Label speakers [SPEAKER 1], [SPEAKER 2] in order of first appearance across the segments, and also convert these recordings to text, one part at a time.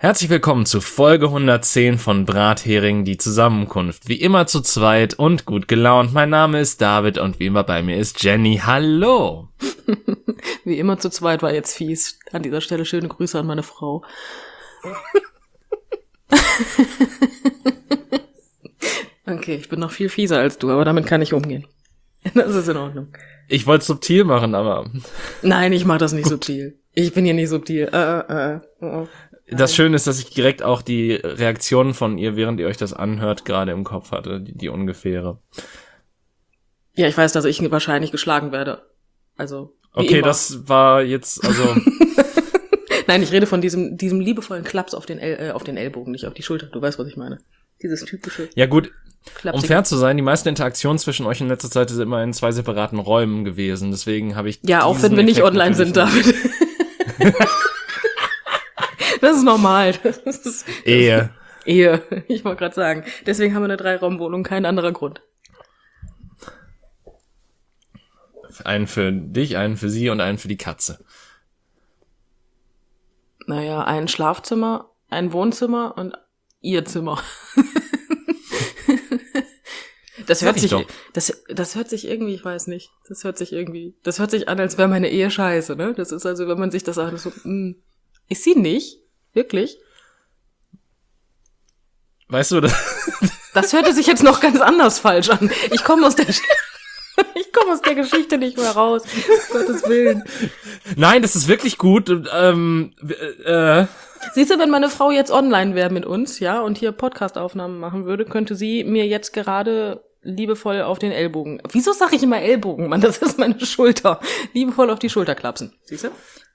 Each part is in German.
[SPEAKER 1] Herzlich willkommen zu Folge 110 von Brathering, die Zusammenkunft. Wie immer zu zweit und gut gelaunt. Mein Name ist David und wie immer bei mir ist Jenny. Hallo!
[SPEAKER 2] Wie immer zu zweit war jetzt fies. An dieser Stelle schöne Grüße an meine Frau. Okay, ich bin noch viel fieser als du, aber damit kann ich umgehen. Das ist in Ordnung.
[SPEAKER 1] Ich wollte es subtil machen, aber...
[SPEAKER 2] Nein, ich mach das nicht subtil. Ich bin hier nicht subtil.
[SPEAKER 1] Das Schöne ist, dass ich direkt auch die Reaktionen von ihr, während ihr euch das anhört, gerade im Kopf hatte, die ungefähre.
[SPEAKER 2] Ja, ich weiß, dass ich wahrscheinlich geschlagen werde. Also,
[SPEAKER 1] okay,
[SPEAKER 2] immer.
[SPEAKER 1] Das war jetzt, also...
[SPEAKER 2] Nein, ich rede von diesem liebevollen Klaps auf den Ellbogen, nicht auf die Schulter. Du weißt, was ich meine. Dieses typische...
[SPEAKER 1] Ja gut,
[SPEAKER 2] Klapsige.
[SPEAKER 1] um fair zu sein, die meisten Interaktionen zwischen euch in letzter Zeit sind immer in 2 separaten Räumen gewesen. Deswegen habe ich...
[SPEAKER 2] Ja, auch wenn wir nicht
[SPEAKER 1] Effekt
[SPEAKER 2] online sind, David. Das ist normal. Das ist
[SPEAKER 1] Ehe.
[SPEAKER 2] Ich wollte gerade sagen. Deswegen haben wir eine 3-Raum-Wohnung, kein anderer Grund.
[SPEAKER 1] Einen für dich, einen für sie und einen für die Katze.
[SPEAKER 2] Naja, ein Schlafzimmer, ein Wohnzimmer und ihr Zimmer. Das hört sich irgendwie, ich weiß nicht. Das hört sich an, als wäre meine Ehe scheiße, ne? Das ist also, wenn man sich das sagt, so, ist sie nicht? Wirklich?
[SPEAKER 1] Weißt du,
[SPEAKER 2] Das hörte sich jetzt noch ganz anders falsch an. Ich komme aus der Geschichte nicht mehr raus. Um Gottes Willen.
[SPEAKER 1] Nein, das ist wirklich gut.
[SPEAKER 2] Siehst du, wenn meine Frau jetzt online wäre mit uns, ja, und hier Podcast-Aufnahmen machen würde, könnte sie mir jetzt gerade liebevoll auf den Ellbogen. Wieso sage ich immer Ellbogen, Mann? Das ist meine Schulter. Liebevoll auf die Schulter klapsen. Siehst du?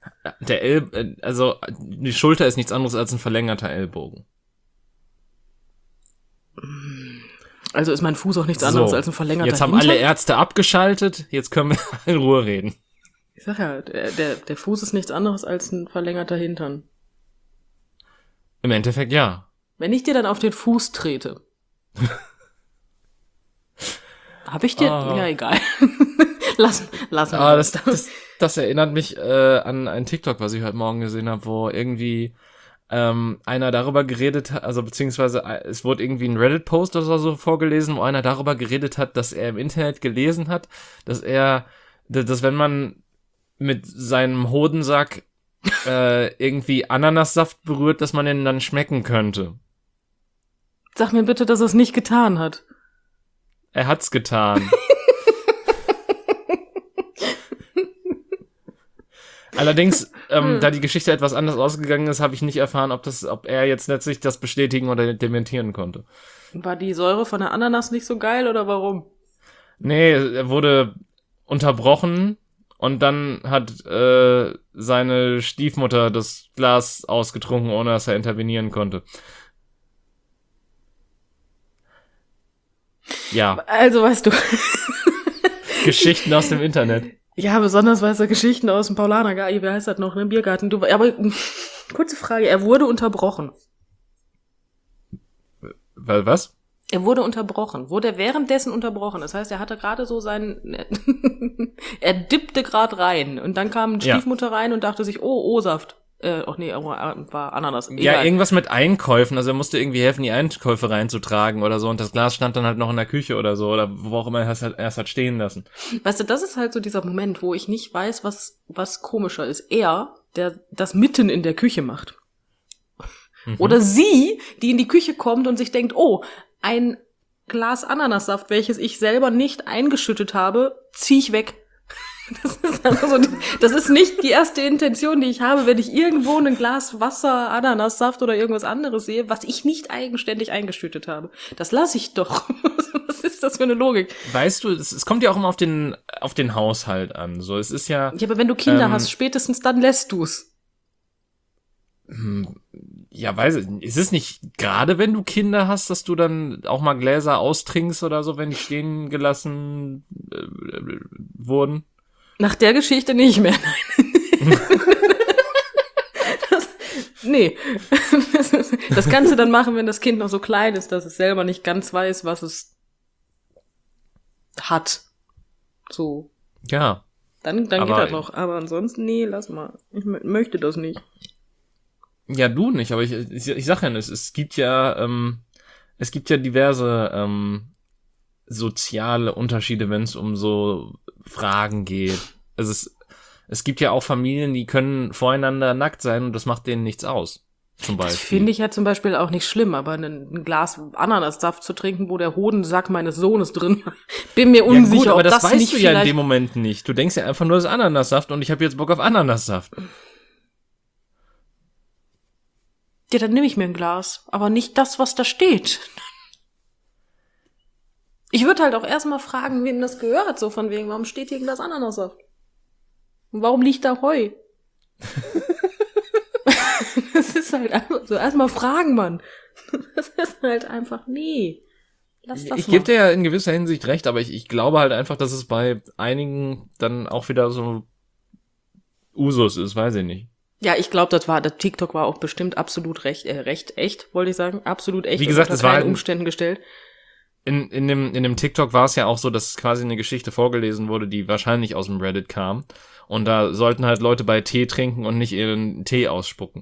[SPEAKER 1] Die Schulter ist nichts anderes als ein verlängerter Ellbogen.
[SPEAKER 2] Also ist mein Fuß auch nichts anderes als ein verlängerter
[SPEAKER 1] Jetzt haben
[SPEAKER 2] Hintern?
[SPEAKER 1] alle Ärzte abgeschaltet, jetzt können wir in Ruhe reden.
[SPEAKER 2] Ich sag ja, der Fuß ist nichts anderes als ein verlängerter Hintern.
[SPEAKER 1] Im Endeffekt ja.
[SPEAKER 2] Wenn ich dir dann auf den Fuß trete, hab ich dir... Ja, egal. Lassen wir
[SPEAKER 1] das erinnert mich an ein TikTok, was ich heute Morgen gesehen habe, wo irgendwie einer darüber geredet hat, also beziehungsweise es wurde irgendwie ein Reddit-Post oder so vorgelesen, wo einer darüber geredet hat, dass er im Internet gelesen hat, dass wenn man mit seinem Hodensack irgendwie Ananassaft berührt, dass man den dann schmecken könnte.
[SPEAKER 2] Sag mir bitte, dass er es nicht getan hat.
[SPEAKER 1] Er hat's getan. Allerdings, da die Geschichte etwas anders ausgegangen ist, habe ich nicht erfahren, ob er jetzt letztlich das bestätigen oder dementieren konnte.
[SPEAKER 2] War die Säure von der Ananas nicht so geil oder warum?
[SPEAKER 1] Nee, er wurde unterbrochen und dann hat seine Stiefmutter das Glas ausgetrunken, ohne dass er intervenieren konnte. Ja.
[SPEAKER 2] Also, weißt du.
[SPEAKER 1] Geschichten aus dem Internet.
[SPEAKER 2] Ja, besonders weißt du, Geschichten aus dem Paulanergarten, wie heißt das noch, ne? Biergarten. Aber kurze Frage, er wurde unterbrochen.
[SPEAKER 1] Weil was?
[SPEAKER 2] Er wurde unterbrochen. Wurde er währenddessen unterbrochen? Das heißt, er hatte gerade so er dippte gerade rein und dann kam die Stiefmutter rein und dachte sich, oh, O-Saft. War Ananas. Egal.
[SPEAKER 1] Ja, irgendwas mit Einkäufen. Also er musste irgendwie helfen, die Einkäufe reinzutragen oder so. Und das Glas stand dann halt noch in der Küche oder so. Oder wo auch immer er es erst hat stehen lassen.
[SPEAKER 2] Weißt du, das ist halt so dieser Moment, wo ich nicht weiß, was komischer ist. Er, der das mitten in der Küche macht. Oder sie, die in die Küche kommt und sich denkt, oh, ein Glas Ananassaft, welches ich selber nicht eingeschüttet habe, zieh ich weg. Das ist nicht die erste Intention, die ich habe, wenn ich irgendwo ein Glas Wasser, Ananassaft oder irgendwas anderes sehe, was ich nicht eigenständig eingeschüttet habe. Das lasse ich doch. Was ist das für eine Logik?
[SPEAKER 1] Weißt du, es kommt ja auch immer auf den Haushalt an. So, es ist ja.
[SPEAKER 2] Ja, aber wenn du Kinder hast, spätestens dann lässt du's.
[SPEAKER 1] Ja, weiß ich. Ist es nicht gerade, wenn du Kinder hast, dass du dann auch mal Gläser austrinkst oder so, wenn die stehen gelassen wurden?
[SPEAKER 2] Nach der Geschichte nicht mehr, nein. Nee. Das kannst du dann machen, wenn das Kind noch so klein ist, dass es selber nicht ganz weiß, was es hat. So.
[SPEAKER 1] Ja.
[SPEAKER 2] Dann geht das noch. Aber ansonsten, nee, lass mal. Ich möchte das nicht.
[SPEAKER 1] Ja, du nicht, aber ich sag ja, es gibt ja diverse soziale Unterschiede, wenn es um so Fragen geht. Also es gibt ja auch Familien, die können voreinander nackt sein und das macht denen nichts aus. Zum Beispiel.
[SPEAKER 2] Das finde ich ja zum Beispiel auch nicht schlimm, aber ein Glas Ananassaft zu trinken, wo der Hodensack meines Sohnes drin war, bin mir unsicher,
[SPEAKER 1] ja gut, aber
[SPEAKER 2] ob
[SPEAKER 1] das weißt
[SPEAKER 2] nicht
[SPEAKER 1] du ja in dem Moment nicht. Du denkst ja einfach nur, das ist Ananassaft und ich habe jetzt Bock auf Ananassaft.
[SPEAKER 2] Ja, dann nehme ich mir ein Glas, aber nicht das, was da steht. Ich würde halt auch erstmal fragen, wem das gehört, so von wegen, warum steht hier ein Glas Ananassaft? Und warum liegt da Heu? Das ist halt einfach so, erstmal fragen, Mann. Das ist halt einfach, nee. Lass das
[SPEAKER 1] Ich gebe dir ja in gewisser Hinsicht recht, aber ich glaube halt einfach, dass es bei einigen dann auch wieder so Usus ist, weiß ich nicht.
[SPEAKER 2] Ja, ich glaube, das TikTok war auch bestimmt absolut recht echt, wollte ich sagen. Absolut echt.
[SPEAKER 1] Wie gesagt,
[SPEAKER 2] und
[SPEAKER 1] es war
[SPEAKER 2] keinen
[SPEAKER 1] halt
[SPEAKER 2] Umständen gestellt.
[SPEAKER 1] In dem TikTok war es ja auch so, dass quasi eine Geschichte vorgelesen wurde, die wahrscheinlich aus dem Reddit kam. Und da sollten halt Leute bei Tee trinken und nicht ihren Tee ausspucken.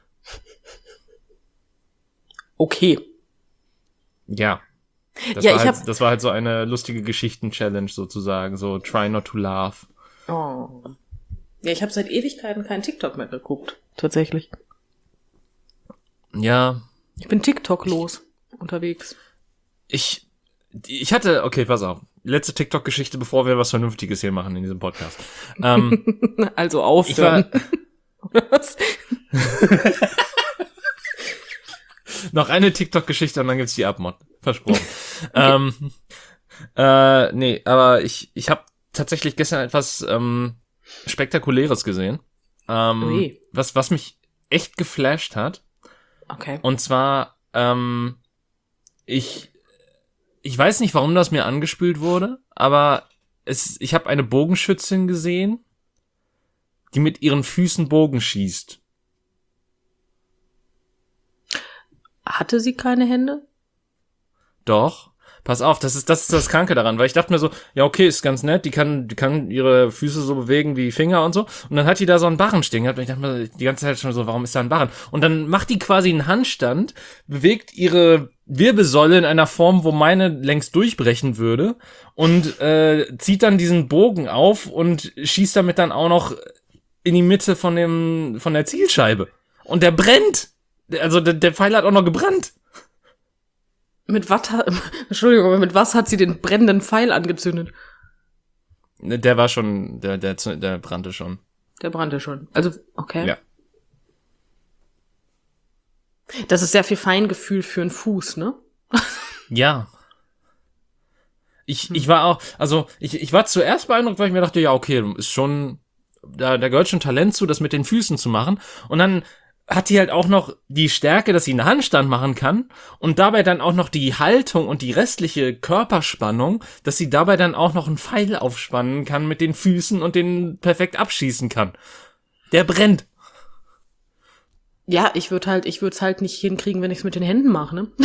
[SPEAKER 2] Okay.
[SPEAKER 1] Ja. Das war halt so eine lustige Geschichten-Challenge sozusagen. So, try not to laugh.
[SPEAKER 2] Oh. Ja, ich habe seit Ewigkeiten keinen TikTok mehr geguckt. Tatsächlich.
[SPEAKER 1] Ja.
[SPEAKER 2] Ich bin TikTok-los unterwegs.
[SPEAKER 1] Ich hatte, okay, pass auf. Letzte TikTok-Geschichte, bevor wir was Vernünftiges hier machen in diesem Podcast.
[SPEAKER 2] Also aufhören. Was?
[SPEAKER 1] Noch eine TikTok-Geschichte und dann gibt's die Abmod. Versprochen. Nee, aber ich habe tatsächlich gestern etwas Spektakuläres gesehen. Was mich echt geflasht hat.
[SPEAKER 2] Okay.
[SPEAKER 1] Und zwar, ich weiß nicht, warum das mir angespült wurde, aber ich habe eine Bogenschützin gesehen, die mit ihren Füßen Bogen schießt.
[SPEAKER 2] Hatte sie keine Hände?
[SPEAKER 1] Doch. Pass auf, das ist das Kranke daran, weil ich dachte mir so, ja okay, ist ganz nett, die kann ihre Füße so bewegen wie Finger und so, und dann hat die da so einen Barren stehen gehabt und ich dachte mir die ganze Zeit schon so, warum ist da ein Barren? Und dann macht die quasi einen Handstand, bewegt ihre Wirbelsäule in einer Form, wo meine längst durchbrechen würde und zieht dann diesen Bogen auf und schießt damit dann auch noch in die Mitte von der Zielscheibe. Und der brennt! Also der Pfeil hat auch noch gebrannt.
[SPEAKER 2] Entschuldigung, aber mit was hat sie den brennenden Pfeil angezündet?
[SPEAKER 1] Der war schon, der brannte schon.
[SPEAKER 2] Der brannte schon. Also, okay.
[SPEAKER 1] Ja.
[SPEAKER 2] Das ist sehr viel Feingefühl für einen Fuß, ne?
[SPEAKER 1] Ja. Ich war auch, also ich war zuerst beeindruckt, weil ich mir dachte, ja, okay, ist schon, da gehört schon Talent zu, das mit den Füßen zu machen. Und dann hat die halt auch noch die Stärke, dass sie einen Handstand machen kann und dabei dann auch noch die Haltung und die restliche Körperspannung, dass sie dabei dann auch noch einen Pfeil aufspannen kann mit den Füßen und den perfekt abschießen kann. Der brennt.
[SPEAKER 2] Ja, ich würde halt nicht hinkriegen, wenn ich es mit den Händen mache, ne?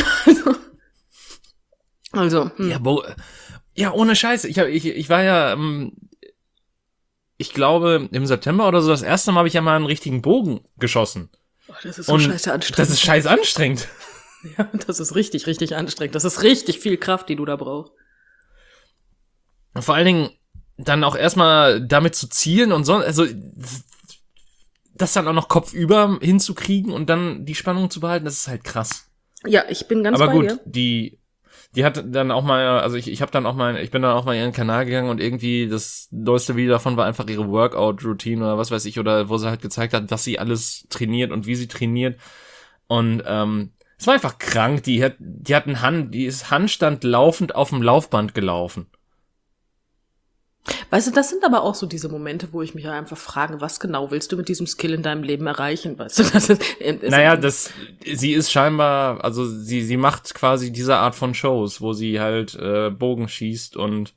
[SPEAKER 2] Also.
[SPEAKER 1] Ja, ohne Scheiße. Ich war ja, ich glaube, im September oder so, das erste Mal habe ich ja mal einen richtigen Bogen geschossen.
[SPEAKER 2] Oh, das ist so scheiße anstrengend.
[SPEAKER 1] Das ist scheiße anstrengend.
[SPEAKER 2] Ja, das ist richtig, richtig anstrengend. Das ist richtig viel Kraft, die du da brauchst.
[SPEAKER 1] Vor allen Dingen dann auch erstmal damit zu zielen und so, also das dann auch noch kopfüber hinzukriegen und dann die Spannung zu behalten, das ist halt krass.
[SPEAKER 2] Ja, ich bin ganz
[SPEAKER 1] aber
[SPEAKER 2] bei
[SPEAKER 1] gut,
[SPEAKER 2] dir.
[SPEAKER 1] die hat dann auch mal, also ich bin dann auch mal in ihren Kanal gegangen und irgendwie das neueste Video davon war einfach ihre Workout-Routine oder was weiß ich, oder wo sie halt gezeigt hat, was sie alles trainiert und wie sie trainiert. Und es war einfach krank. Die ist Handstand laufend auf dem Laufband gelaufen.
[SPEAKER 2] Weißt du, das sind aber auch so diese Momente, wo ich mich einfach frage, was genau willst du mit diesem Skill in deinem Leben erreichen? Weißt du, das ist
[SPEAKER 1] naja, sie ist scheinbar, also sie macht quasi diese Art von Shows, wo sie halt Bogen schießt und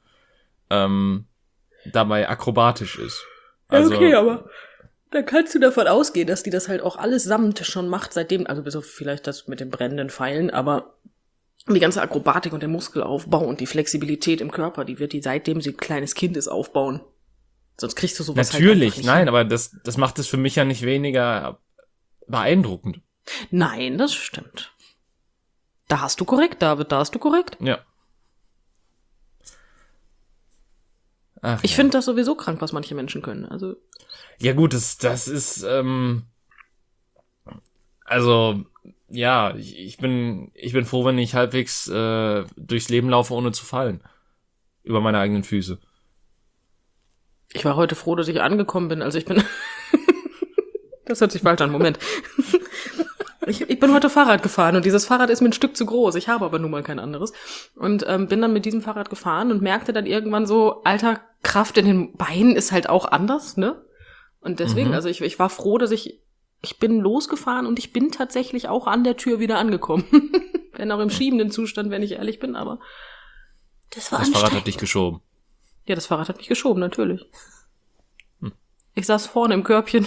[SPEAKER 1] dabei akrobatisch ist. Also,
[SPEAKER 2] okay, aber da kannst du davon ausgehen, dass die das halt auch allesamt schon macht, seitdem, also bis auf vielleicht das mit den brennenden Pfeilen, aber die ganze Akrobatik und der Muskelaufbau und die Flexibilität im Körper, die wird die seitdem sie ein kleines Kind ist aufbauen. Sonst kriegst du sowas
[SPEAKER 1] natürlich,
[SPEAKER 2] halt einfach nicht
[SPEAKER 1] nein,
[SPEAKER 2] hin.
[SPEAKER 1] aber das macht es für mich ja nicht weniger beeindruckend.
[SPEAKER 2] Nein, das stimmt. Da hast du korrekt, David, da hast du korrekt.
[SPEAKER 1] Ja. Ach,
[SPEAKER 2] Ich finde das sowieso krank, was manche Menschen können. Also
[SPEAKER 1] ja gut, das ist, also, ja, ich bin froh, wenn ich halbwegs durchs Leben laufe, ohne zu fallen. Über meine eigenen Füße.
[SPEAKER 2] ich war heute froh, dass ich angekommen bin. Also ich bin... Das hört sich falsch an, Moment. Ich bin heute Fahrrad gefahren und dieses Fahrrad ist mir ein Stück zu groß. Ich habe aber nun mal kein anderes. Und bin dann mit diesem Fahrrad gefahren und merkte dann irgendwann so, alter, Kraft in den Beinen ist halt auch anders, ne? Und deswegen, also ich war froh, dass ich bin losgefahren und ich bin tatsächlich auch an der Tür wieder angekommen. Wenn auch im schiebenden Zustand, wenn ich ehrlich bin, aber das war
[SPEAKER 1] Das Fahrrad hat dich geschoben.
[SPEAKER 2] Ja, das Fahrrad hat mich geschoben, natürlich. Ich saß vorne im Körbchen.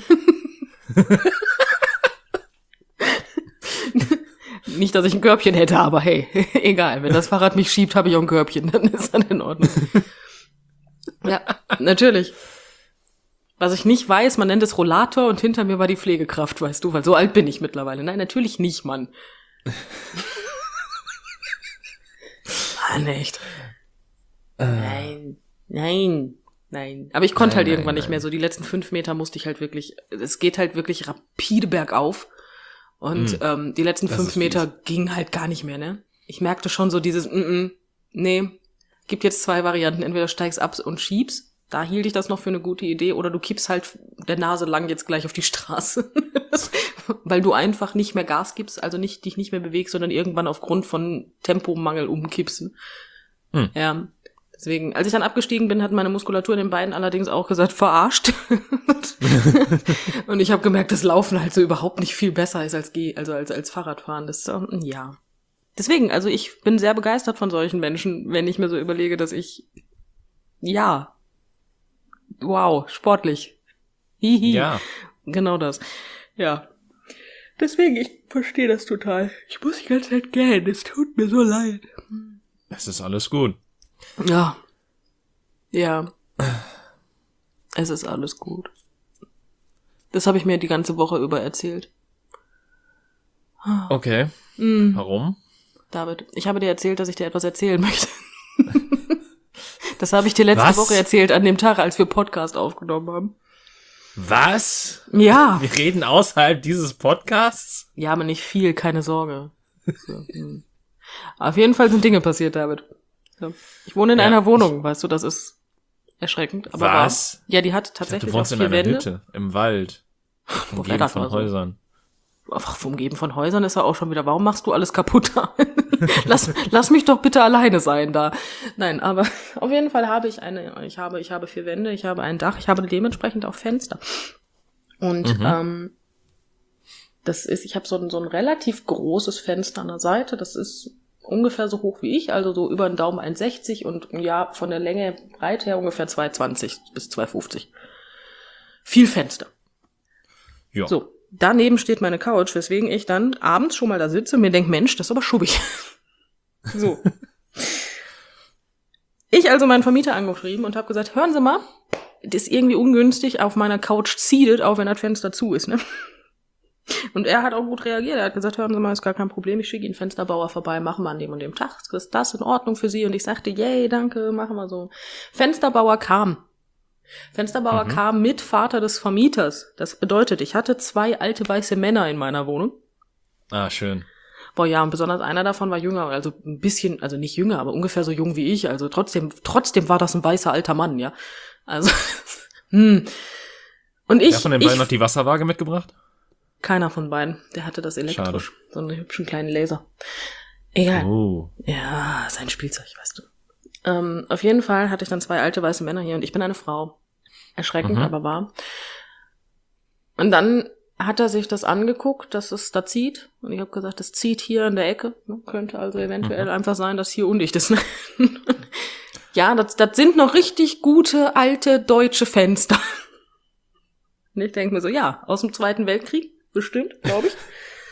[SPEAKER 2] Nicht, dass ich ein Körbchen hätte, aber hey, egal. Wenn das Fahrrad mich schiebt, habe ich auch ein Körbchen. Dann ist das in Ordnung. Ja, natürlich. Was ich nicht weiß, man nennt es Rollator und hinter mir war die Pflegekraft, weißt du, weil so alt bin ich mittlerweile. Nein, natürlich nicht, Mann. Mann, echt. Nein. Aber ich konnte halt irgendwann nicht mehr. So die letzten 5 Meter musste ich halt wirklich, es geht halt wirklich rapide bergauf. Und die letzten 5 Meter gingen halt gar nicht mehr, ne? Ich merkte schon so dieses, nee, gibt jetzt 2 Varianten. Entweder steigst ab und schiebst, da hielt ich das noch für eine gute Idee, oder du kippst halt der Nase lang jetzt gleich auf die Straße. Weil du einfach nicht mehr Gas gibst, also dich nicht mehr bewegst, sondern irgendwann aufgrund von Tempomangel umkippst. Ja. Deswegen, als ich dann abgestiegen bin, hat meine Muskulatur in den Beinen allerdings auch gesagt, verarscht. Und ich habe gemerkt, dass Laufen halt so überhaupt nicht viel besser ist als Fahrradfahren. Das, ja. Deswegen, also ich bin sehr begeistert von solchen Menschen, wenn ich mir so überlege, dass ich, ja, wow, sportlich. Hihi.
[SPEAKER 1] Ja.
[SPEAKER 2] Genau das. Ja. Deswegen, ich verstehe das total. Ich muss die ganze Zeit gähnen, es tut mir so leid.
[SPEAKER 1] Es ist alles gut.
[SPEAKER 2] Ja. Ja. Es ist alles gut. Das habe ich mir die ganze Woche über erzählt.
[SPEAKER 1] Okay. Warum?
[SPEAKER 2] David, ich habe dir erzählt, dass ich dir etwas erzählen möchte. Das habe ich dir letzte Woche erzählt, an dem Tag, als wir Podcast aufgenommen haben.
[SPEAKER 1] Was?
[SPEAKER 2] Ja.
[SPEAKER 1] Wir reden außerhalb dieses Podcasts?
[SPEAKER 2] Ja, aber nicht viel, keine Sorge. So, Auf jeden Fall sind Dinge passiert, David. So. Ich wohne in einer Wohnung, weißt du, das ist erschreckend. Aber
[SPEAKER 1] was?
[SPEAKER 2] Ja, die hat tatsächlich
[SPEAKER 1] du wohnst
[SPEAKER 2] auch
[SPEAKER 1] in
[SPEAKER 2] 4
[SPEAKER 1] einer
[SPEAKER 2] Wände.
[SPEAKER 1] Hütte, im Wald. Umgeben von Häusern.
[SPEAKER 2] Ach, vom Geben von Häusern ist er auch schon wieder. Warum machst du alles kaputt? lass mich doch bitte alleine sein da. Nein, aber auf jeden Fall habe ich ich habe 4 Wände, ich habe ein Dach, ich habe dementsprechend auch Fenster. Und ich habe so ein relativ großes Fenster an der Seite. Das ist ungefähr so hoch wie ich, also so über den Daumen 1,60 und ja, von der Länge breit her ungefähr 2,20 bis 2,50. Viel Fenster.
[SPEAKER 1] Ja.
[SPEAKER 2] So. Daneben steht meine Couch, weswegen ich dann abends schon mal da sitze und mir denke, Mensch, das ist aber schubbig. So. Ich also meinen Vermieter angeschrieben und habe gesagt, hören Sie mal, das ist irgendwie ungünstig, auf meiner Couch zieht, auch wenn das Fenster zu ist, ne? Und er hat auch gut reagiert. Er hat gesagt, hören Sie mal, ist gar kein Problem, ich schicke Ihnen Fensterbauer vorbei, machen wir an dem und dem Tag. Ist das in Ordnung für Sie? Und ich sagte, yay, danke, machen wir so. Fensterbauer kam mit Vater des Vermieters. Das bedeutet, ich hatte 2 alte weiße Männer in meiner Wohnung.
[SPEAKER 1] Ah, schön.
[SPEAKER 2] Boah, ja, und besonders einer davon war jünger, also ein bisschen, also nicht jünger, aber ungefähr so jung wie ich. Also trotzdem war das ein weißer alter Mann, ja. Also, Und
[SPEAKER 1] Wer von den beiden noch die Wasserwaage mitgebracht?
[SPEAKER 2] Keiner von beiden. Der hatte das elektrisch.
[SPEAKER 1] Schade.
[SPEAKER 2] So einen hübschen kleinen Laser. Egal.
[SPEAKER 1] Oh.
[SPEAKER 2] Ja, sein Spielzeug, weißt du. Auf jeden Fall hatte ich dann 2 alte weiße Männer hier und ich bin eine Frau. Erschreckend, aber wahr. Und dann hat er sich das angeguckt, dass es da zieht. Und ich habe gesagt, das zieht hier in der Ecke. Könnte also eventuell einfach sein, dass hier undicht ist. Ja, das sind noch richtig gute, alte, deutsche Fenster. Und ich denke mir so, ja, aus dem Zweiten Weltkrieg, bestimmt, glaube ich.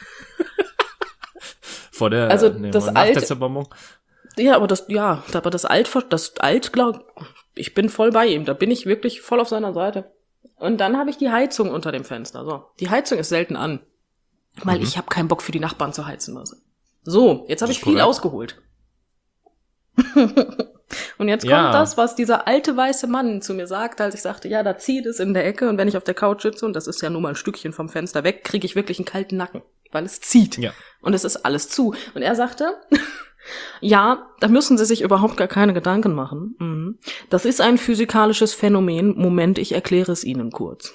[SPEAKER 1] Vor der,
[SPEAKER 2] also
[SPEAKER 1] das nach der Zerbombung.
[SPEAKER 2] Ja, aber das Alt, glaube ich, bin voll bei ihm. Da bin ich wirklich voll auf seiner Seite. Und dann habe ich die Heizung unter dem Fenster. So, die Heizung ist selten an. Weil ich habe keinen Bock für die Nachbarn zu heizen. Also. So, jetzt habe ich viel ausgeholt. Und jetzt kommt das, was dieser alte weiße Mann zu mir sagte, als ich sagte, ja, da zieht es in der Ecke und wenn ich auf der Couch sitze, und das ist ja nur mal ein Stückchen vom Fenster weg, kriege ich wirklich einen kalten Nacken, weil es zieht. Ja. Und es ist alles zu. Und er sagte, ja, da müssen Sie sich überhaupt gar keine Gedanken machen. Das ist ein physikalisches Phänomen. Moment, ich erkläre es Ihnen kurz.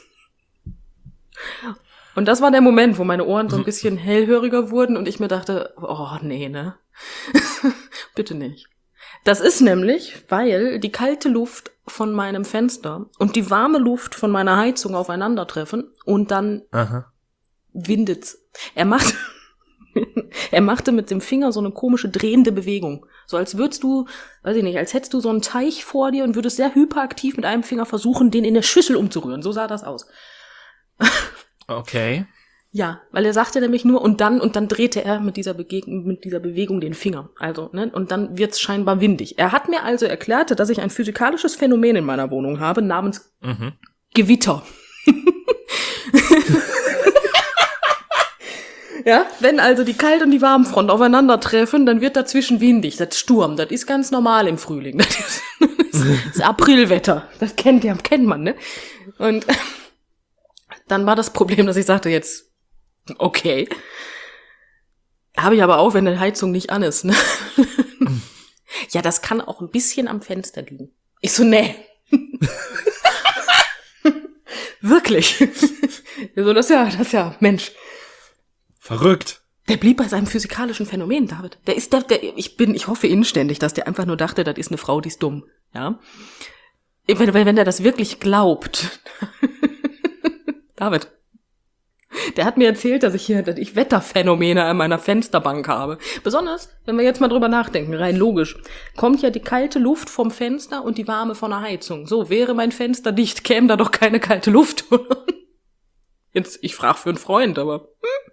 [SPEAKER 2] Und das war der Moment, wo meine Ohren so ein bisschen hellhöriger wurden und ich mir dachte, oh nee, ne? Bitte nicht. Das ist nämlich, weil die kalte Luft von meinem Fenster und die warme Luft von meiner Heizung aufeinandertreffen und dann windet's. Er machte mit dem Finger so eine komische drehende Bewegung. So als würdest du, weiß ich nicht, als hättest du so einen Teich vor dir und würdest sehr hyperaktiv mit einem Finger versuchen, den in der Schüssel umzurühren. So sah das aus.
[SPEAKER 1] Okay.
[SPEAKER 2] Ja, weil er sagte nämlich nur, und dann drehte er mit dieser Bewegung den Finger. Also, ne, und dann wird's scheinbar windig. Er hat mir also erklärt, dass ich ein physikalisches Phänomen in meiner Wohnung habe, namens Gewitter. Ja, wenn also die Kalt- und die Warmfront aufeinandertreffen, dann wird dazwischen windig. Das Sturm, das ist ganz normal im Frühling. Das ist Aprilwetter. Das kennt man, ne? Und dann war das Problem, dass ich sagte, jetzt, okay. Habe ich aber auch, wenn die Heizung nicht an ist, ne? Ja, das kann auch ein bisschen am Fenster liegen. Ich so, nee. Wirklich. So, das ist ja, Mensch.
[SPEAKER 1] Verrückt.
[SPEAKER 2] Der blieb bei seinem physikalischen Phänomen, David. Ich hoffe inständig, dass der einfach nur dachte, das ist eine Frau, die ist dumm, ja. Wenn der das wirklich glaubt. David. Der hat mir erzählt, dass ich Wetterphänomene an meiner Fensterbank habe. Besonders, wenn wir jetzt mal drüber nachdenken, rein logisch, kommt ja die kalte Luft vom Fenster und die warme von der Heizung. So, wäre mein Fenster dicht, käme da doch keine kalte Luft. Jetzt, ich frage für einen Freund, aber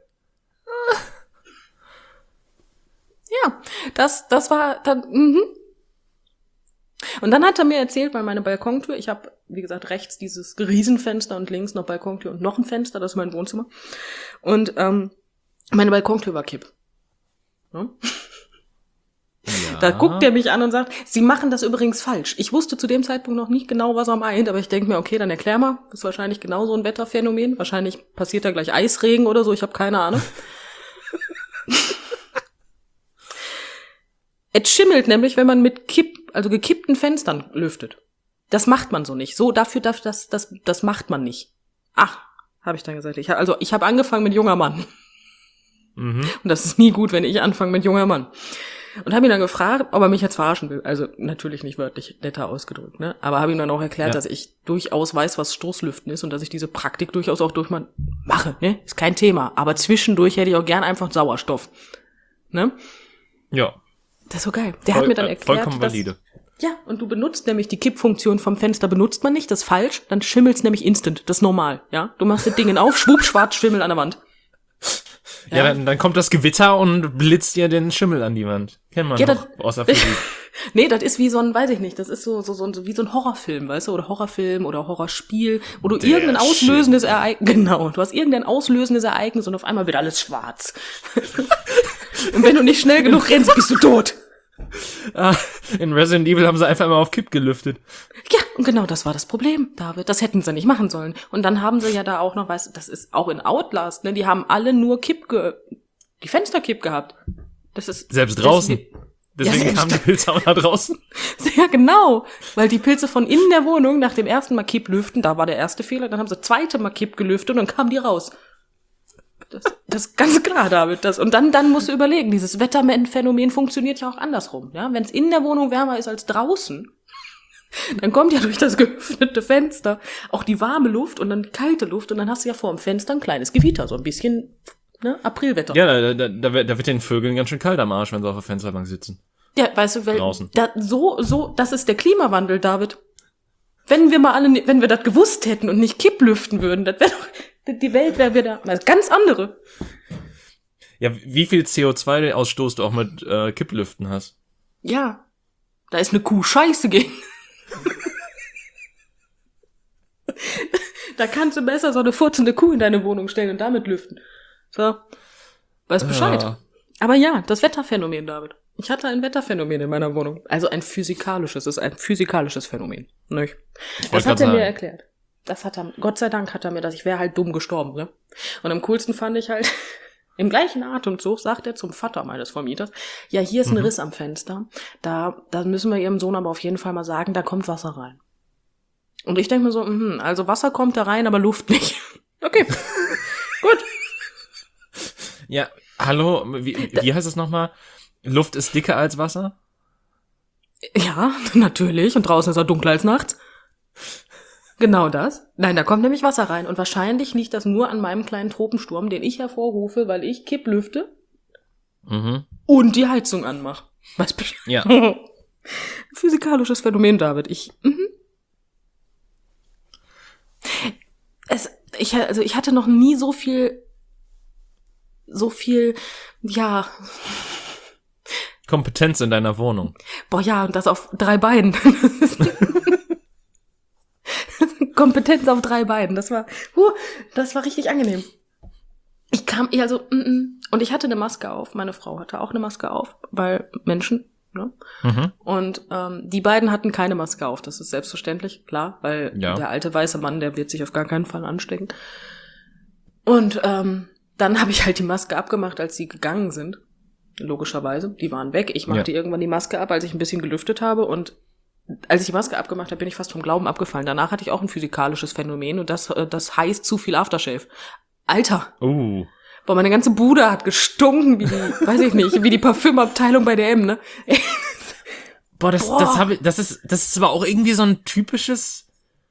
[SPEAKER 2] ja, das war dann, Und dann hat er mir erzählt, weil meine Balkontür, ich habe, wie gesagt, rechts dieses Riesenfenster und links noch Balkontür und noch ein Fenster, das ist mein Wohnzimmer. Und meine Balkontür war kipp. Ja? Ja. Da guckt er mich an und sagt, Sie machen das übrigens falsch. Ich wusste zu dem Zeitpunkt noch nicht genau, was er meint, aber ich denke mir, okay, dann erklär mal. Das ist wahrscheinlich genau so ein Wetterphänomen. Wahrscheinlich passiert da gleich Eisregen oder so, ich habe keine Ahnung. Es schimmelt nämlich, wenn man mit gekippten Fenstern lüftet. Das macht man so nicht. So, das macht man nicht. Ach, habe ich dann gesagt. Ich habe angefangen mit junger Mann. Und das ist nie gut, wenn ich anfange mit junger Mann. Und habe ihn dann gefragt, ob er mich jetzt verarschen will. Also natürlich nicht wörtlich, netter ausgedrückt, ne? Aber habe ihm dann auch erklärt, dass ich durchaus weiß, was Stoßlüften ist und dass ich diese Praktik durchaus auch mache, ne? Ist kein Thema. Aber zwischendurch hätte ich auch gern einfach Sauerstoff. Ne?
[SPEAKER 1] Ja.
[SPEAKER 2] Das ist so geil. Der hat mir dann erklärt,
[SPEAKER 1] vollkommen valide.
[SPEAKER 2] Ja, und du benutzt nämlich die Kippfunktion vom Fenster, benutzt man nicht, das ist falsch, dann schimmelt's nämlich instant, das ist normal, ja. Du machst das Ding auf, schwupp, schwarz, Schimmel an der Wand.
[SPEAKER 1] Ja, dann kommt das Gewitter und blitzt dir den Schimmel an die Wand. Kennt man noch aus der Physik.
[SPEAKER 2] Nee, das ist wie so ein, weiß ich nicht, das ist so wie so ein Horrorfilm, weißt du, oder Horrorfilm oder Horrorspiel, wo du irgendein auslösendes Ereignis, genau, du hast irgendein auslösendes Ereignis und auf einmal wird alles schwarz. Und wenn du nicht schnell genug rennst, bist du tot.
[SPEAKER 1] In Resident Evil haben sie einfach immer auf Kipp gelüftet.
[SPEAKER 2] Ja, und genau das war das Problem, David. Das hätten sie nicht machen sollen. Und dann haben sie ja da auch noch, weißt du, das ist auch in Outlast, ne? Die haben alle nur die Fensterkipp gehabt. Das ist
[SPEAKER 1] selbst draußen. Deswegen kamen die Pilze auch nach draußen.
[SPEAKER 2] Ja, genau. Weil die Pilze von innen der Wohnung nach dem ersten Mal Kipp lüften, da war der erste Fehler, dann haben sie zweite Mal Kipp gelüftet und dann kamen die raus. Das ist ganz klar, David. Und dann musst du überlegen, dieses Wetterphänomen funktioniert ja auch andersrum. Ja? Wenn es in der Wohnung wärmer ist als draußen, dann kommt ja durch das geöffnete Fenster auch die warme Luft und dann die kalte Luft und dann hast du ja vor dem Fenster ein kleines Gewitter, so ein bisschen, ne, Aprilwetter.
[SPEAKER 1] Ja, da wird den Vögeln ganz schön kalt am Arsch, wenn sie auf der Fensterbank sitzen.
[SPEAKER 2] Ja, weißt du,
[SPEAKER 1] draußen.
[SPEAKER 2] Das ist der Klimawandel, David. Wenn wir das gewusst hätten und nicht Kipplüften würden, das wäre doch, die Welt wäre wieder eine ganz andere.
[SPEAKER 1] Ja, wie viel CO2-Ausstoß du auch mit Kipplüften hast.
[SPEAKER 2] Ja, da ist eine Kuh scheiße gegen. Da kannst du besser so eine furzende Kuh in deine Wohnung stellen und damit lüften. So, weiß Bescheid.
[SPEAKER 1] Ja.
[SPEAKER 2] Aber ja, das Wetterphänomen, David. Ich hatte ein Wetterphänomen in meiner Wohnung. Also ein physikalisches Phänomen. Nicht? Das hat er mir erklärt. Gott sei Dank hat er mir das, ich wäre halt dumm gestorben, ne? Und am coolsten fand ich halt, im gleichen Atemzug sagt er zum Vater meines Vermieters, ja, hier ist ein Riss am Fenster, da müssen wir ihrem Sohn aber auf jeden Fall mal sagen, da kommt Wasser rein. Und ich denke mir so, also Wasser kommt da rein, aber Luft nicht. Okay, gut.
[SPEAKER 1] Ja, hallo, wie heißt es nochmal? Luft ist dicker als Wasser?
[SPEAKER 2] Ja, natürlich. Und draußen ist er dunkler als nachts. Genau das. Nein, da kommt nämlich Wasser rein. Und wahrscheinlich liegt das nur an meinem kleinen Tropensturm, den ich hervorrufe, weil ich Kipplüfte und die Heizung anmache. Was
[SPEAKER 1] Ja.
[SPEAKER 2] Physikalisches Phänomen, David. Ich hatte noch nie so viel, ja.
[SPEAKER 1] Kompetenz in deiner Wohnung.
[SPEAKER 2] Boah, ja, und das auf 3 Beinen. Kompetenz auf 3 Beinen. Das war richtig angenehm. Und ich hatte eine Maske auf. Meine Frau hatte auch eine Maske auf, weil Menschen, ne? Und die beiden hatten keine Maske auf. Das ist selbstverständlich, klar, weil der alte weiße Mann, der wird sich auf gar keinen Fall anstecken. Und dann habe ich halt die Maske abgemacht, als sie gegangen sind. Logischerweise. Die waren weg. Ich machte irgendwann die Maske ab, als ich ein bisschen gelüftet habe. Und als ich die Maske abgemacht habe, bin ich fast vom Glauben abgefallen. Danach hatte ich auch ein physikalisches Phänomen und das heißt zu viel Aftershave. Alter! Boah, meine ganze Bude hat gestunken, wie die Parfümabteilung bei DM, ne?
[SPEAKER 1] Das ist aber auch irgendwie so ein typisches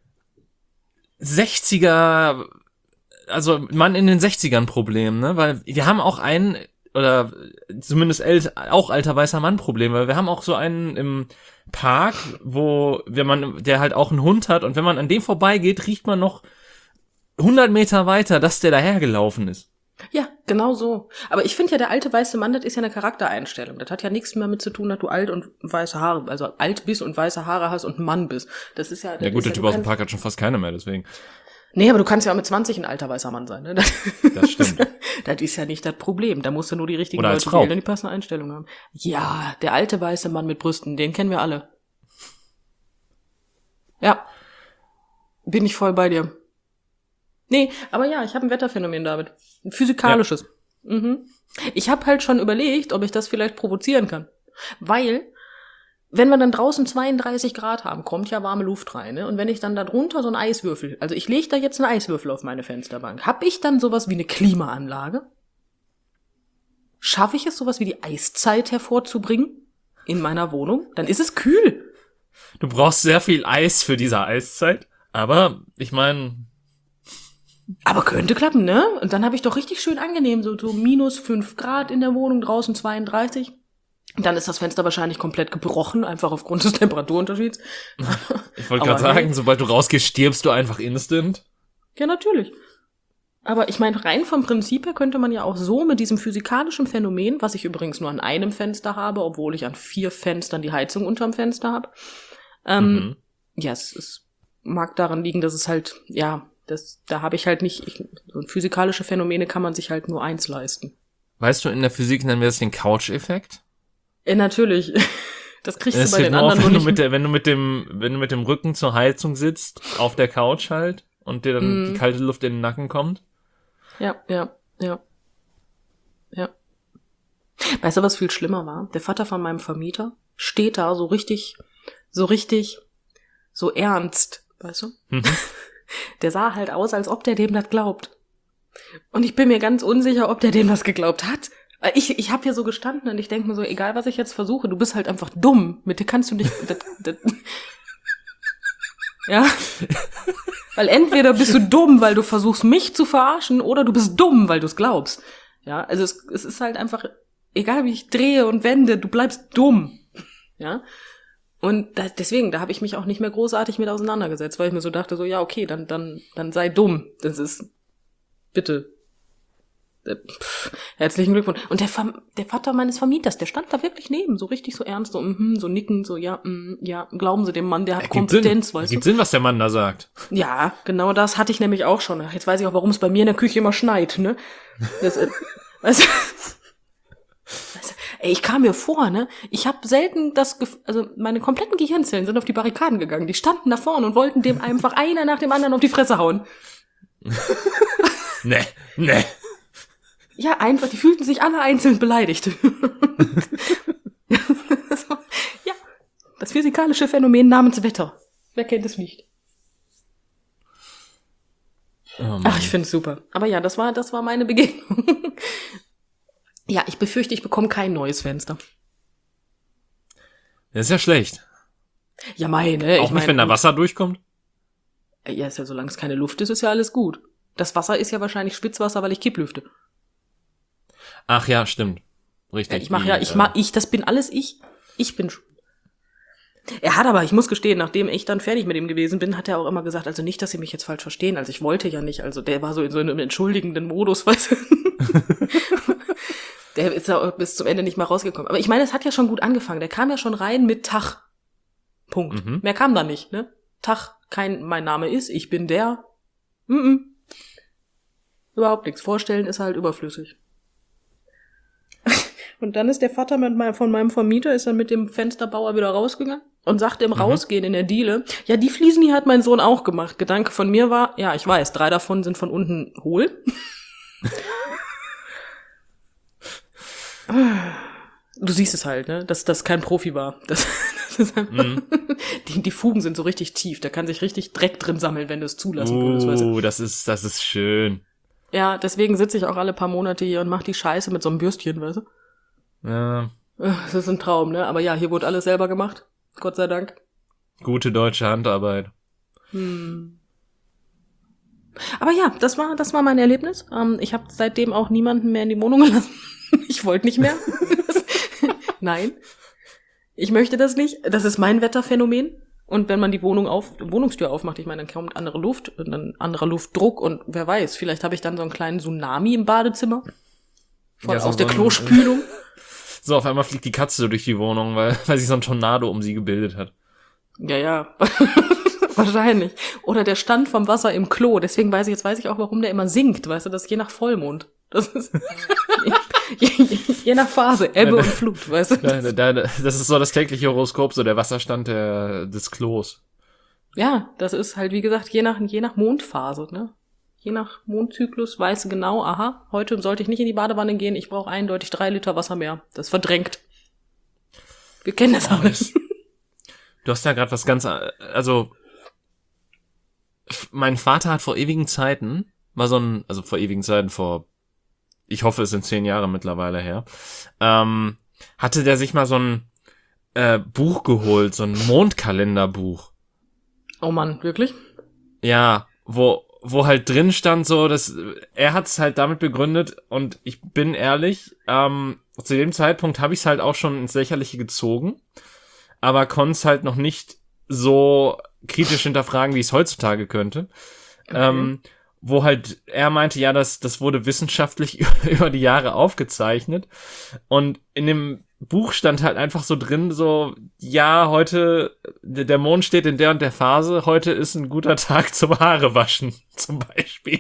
[SPEAKER 1] 60er, also Mann in den 60ern Problem, ne? Weil wir haben auch einen, oder zumindest auch alter weißer Mann Problem, weil wir haben auch so einen im Park, der halt auch einen Hund hat und wenn man an dem vorbeigeht, riecht man noch 100 Meter weiter, dass der dahergelaufen ist.
[SPEAKER 2] Ja, genau so. Aber ich finde ja, der alte weiße Mann, das ist ja eine Charaktereinstellung. Das hat ja nichts mehr mit zu tun, dass du alt und weiße Haare, also alt bist und weiße Haare hast und ein Mann bist. Das ist ja.
[SPEAKER 1] Ja gut, der Typ aus dem Park hat schon fast keine mehr, deswegen.
[SPEAKER 2] Nee, aber du kannst ja auch mit 20 ein alter weißer Mann sein, ne?
[SPEAKER 1] Das stimmt.
[SPEAKER 2] Das ist ja nicht das Problem. Da musst du nur die richtigen
[SPEAKER 1] Oder als
[SPEAKER 2] Leute
[SPEAKER 1] Frau.
[SPEAKER 2] wählen und die passende Einstellung haben. Ja, der alte weiße Mann mit Brüsten, den kennen wir alle. Ja. Bin ich voll bei dir. Nee, aber ja, ich habe ein Wetterphänomen, David. Ein physikalisches. Ja. Ich habe halt schon überlegt, ob ich das vielleicht provozieren kann. Weil, wenn wir dann draußen 32 Grad haben, kommt ja warme Luft rein, ne? Und wenn ich dann da drunter so einen Eiswürfel, also ich lege da jetzt einen Eiswürfel auf meine Fensterbank, habe ich dann sowas wie eine Klimaanlage? Schaffe ich es, sowas wie die Eiszeit hervorzubringen in meiner Wohnung? Dann ist es kühl.
[SPEAKER 1] Du brauchst sehr viel Eis für diese Eiszeit, aber ich meine...
[SPEAKER 2] Aber könnte klappen, ne? Und dann habe ich doch richtig schön angenehm, so minus 5 Grad in der Wohnung, draußen 32. Und dann ist das Fenster wahrscheinlich komplett gebrochen, einfach aufgrund des Temperaturunterschieds.
[SPEAKER 1] Ich wollte gerade sagen, sobald du rausgehst, stirbst du einfach instant.
[SPEAKER 2] Ja, natürlich. Aber ich meine, rein vom Prinzip her könnte man ja auch so mit diesem physikalischen Phänomen, was ich übrigens nur an einem Fenster habe, obwohl ich an 4 Fenstern die Heizung unterm Fenster habe. Ja, es mag daran liegen, dass es halt, ja, da habe ich halt nicht, so physikalische Phänomene kann man sich halt nur eins leisten.
[SPEAKER 1] Weißt du, in der Physik nennen wir das den Couch-Effekt?
[SPEAKER 2] Natürlich. Das kriegst du bei den anderen nur nicht.
[SPEAKER 1] Wenn du mit dem Rücken zur Heizung sitzt, auf der Couch halt, und dir dann die kalte Luft in den Nacken kommt.
[SPEAKER 2] Ja. Weißt du, was viel schlimmer war? Der Vater von meinem Vermieter steht da so richtig, so ernst, weißt du? Der sah halt aus, als ob der dem das glaubt. Und ich bin mir ganz unsicher, ob der dem das geglaubt hat. Ich habe hier so gestanden und ich denke mir so, egal was ich jetzt versuche, du bist halt einfach dumm. Mit dir kannst du nicht... Ja? Weil entweder bist du dumm, weil du versuchst, mich zu verarschen, oder du bist dumm, weil du es glaubst. Ja, also es ist halt einfach, egal wie ich drehe und wende, du bleibst dumm. Ja? Und deswegen, da habe ich mich auch nicht mehr großartig mit auseinandergesetzt, weil ich mir so dachte, so, ja, okay, dann sei dumm. Das ist, bitte, Herzlichen Glückwunsch. Und der Vater meines Vermieters, der stand da wirklich neben, so richtig so ernst, so, so nicken, so, ja, ja, glauben Sie dem Mann, der hat Kompetenz, weißt du.
[SPEAKER 1] Gibt Sinn, was der Mann da sagt.
[SPEAKER 2] Ja, genau das hatte ich nämlich auch schon. Jetzt weiß ich auch, warum es bei mir in der Küche immer schneit, ne? Das, weißt du, ey, ich kam mir vor, ne? Ich habe selten also meine kompletten Gehirnzellen sind auf die Barrikaden gegangen. Die standen da vorne und wollten dem einfach einer nach dem anderen auf die Fresse hauen.
[SPEAKER 1] Nee.
[SPEAKER 2] Ja, einfach, die fühlten sich alle einzeln beleidigt. Ja, das physikalische Phänomen namens Wetter. Wer kennt es nicht?
[SPEAKER 1] Oh
[SPEAKER 2] ach, ich finde es super. Aber ja, das war meine Begegnung. Ja, ich befürchte, ich bekomme kein neues Fenster.
[SPEAKER 1] Das ist ja schlecht.
[SPEAKER 2] Ja, meine.
[SPEAKER 1] Auch nicht, wenn da Wasser durchkommt?
[SPEAKER 2] Ja, ist ja, solange es keine Luft ist ja alles gut. Das Wasser ist ja wahrscheinlich Spitzwasser, weil ich Kipplüfte.
[SPEAKER 1] Ach ja, stimmt. Richtig.
[SPEAKER 2] Das bin alles ich. Ich bin schuld. Er hat aber, ich muss gestehen, nachdem ich dann fertig mit ihm gewesen bin, hat er auch immer gesagt, also nicht, dass Sie mich jetzt falsch verstehen, also ich wollte ja nicht, also der war so in so einem entschuldigenden Modus, weißt du. Der ist ja bis zum Ende nicht mal rausgekommen. Aber ich meine, es hat ja schon gut angefangen. Der kam ja schon rein mit Tag. Punkt. Mehr kam da nicht, ne? Tag, mein Name ist, ich bin der. Überhaupt nichts. Vorstellen ist halt überflüssig. Und dann ist der Vater von meinem Vermieter, ist dann mit dem Fensterbauer wieder rausgegangen und sagte im Rausgehen in der Diele, ja, die Fliesen hier hat mein Sohn auch gemacht. Gedanke von mir war, ja, ich weiß, 3 davon sind von unten hohl. Du siehst es halt, ne, dass das kein Profi war. Das ist einfach, die Fugen sind so richtig tief, da kann sich richtig Dreck drin sammeln, wenn du es zulassen würdest. Weißt du?
[SPEAKER 1] Das ist schön.
[SPEAKER 2] Ja, deswegen sitze ich auch alle paar Monate hier und mach die Scheiße mit so einem Bürstchen, weißt du?
[SPEAKER 1] Ja.
[SPEAKER 2] Das ist ein Traum, ne? Aber ja, hier wurde alles selber gemacht. Gott sei Dank.
[SPEAKER 1] Gute deutsche Handarbeit.
[SPEAKER 2] Aber ja, das war mein Erlebnis. Ich habe seitdem auch niemanden mehr in die Wohnung gelassen. Ich wollte nicht mehr. Nein. Ich möchte das nicht. Das ist mein Wetterphänomen. Und wenn man die Wohnungstür aufmacht, ich meine, dann kommt andere Luft und dann anderer Luftdruck und wer weiß, vielleicht habe ich dann so einen kleinen Tsunami im Badezimmer. Aus der Klospülung.
[SPEAKER 1] So, auf einmal fliegt die Katze so durch die Wohnung, weil sich so ein Tornado um sie gebildet hat.
[SPEAKER 2] Ja. Wahrscheinlich. Oder der Stand vom Wasser im Klo. Deswegen weiß ich auch, warum der immer sinkt. Weißt du, das ist je nach Vollmond. Das ist je nach Phase, Ebbe und Flut, weißt du.
[SPEAKER 1] Das ist so das tägliche Horoskop, so der Wasserstand des Klos.
[SPEAKER 2] Ja, das ist halt, wie gesagt, je nach Mondphase, ne? Je nach Mondzyklus weiß du genau, aha, heute sollte ich nicht in die Badewanne gehen, ich brauche eindeutig 3 Liter Wasser mehr. Das verdrängt. Wir kennen das alles.
[SPEAKER 1] Du hast ja gerade was ganz, also mein Vater hat vor ewigen Zeiten, ich hoffe, es sind 10 Jahre mittlerweile her, hatte der sich mal so ein Buch geholt, so ein Mondkalenderbuch.
[SPEAKER 2] Oh Mann, wirklich?
[SPEAKER 1] Ja, wo halt drin stand so, er hat es halt damit begründet und ich bin ehrlich, zu dem Zeitpunkt habe ich es halt auch schon ins Lächerliche gezogen, aber konnte es halt noch nicht so kritisch hinterfragen, wie ich es heutzutage könnte. Okay. Wo halt er meinte, ja, das wurde wissenschaftlich über die Jahre aufgezeichnet und in dem Buch stand halt einfach so drin, so, ja, heute, der Mond steht in der und der Phase, heute ist ein guter Tag zum Haare waschen, zum Beispiel.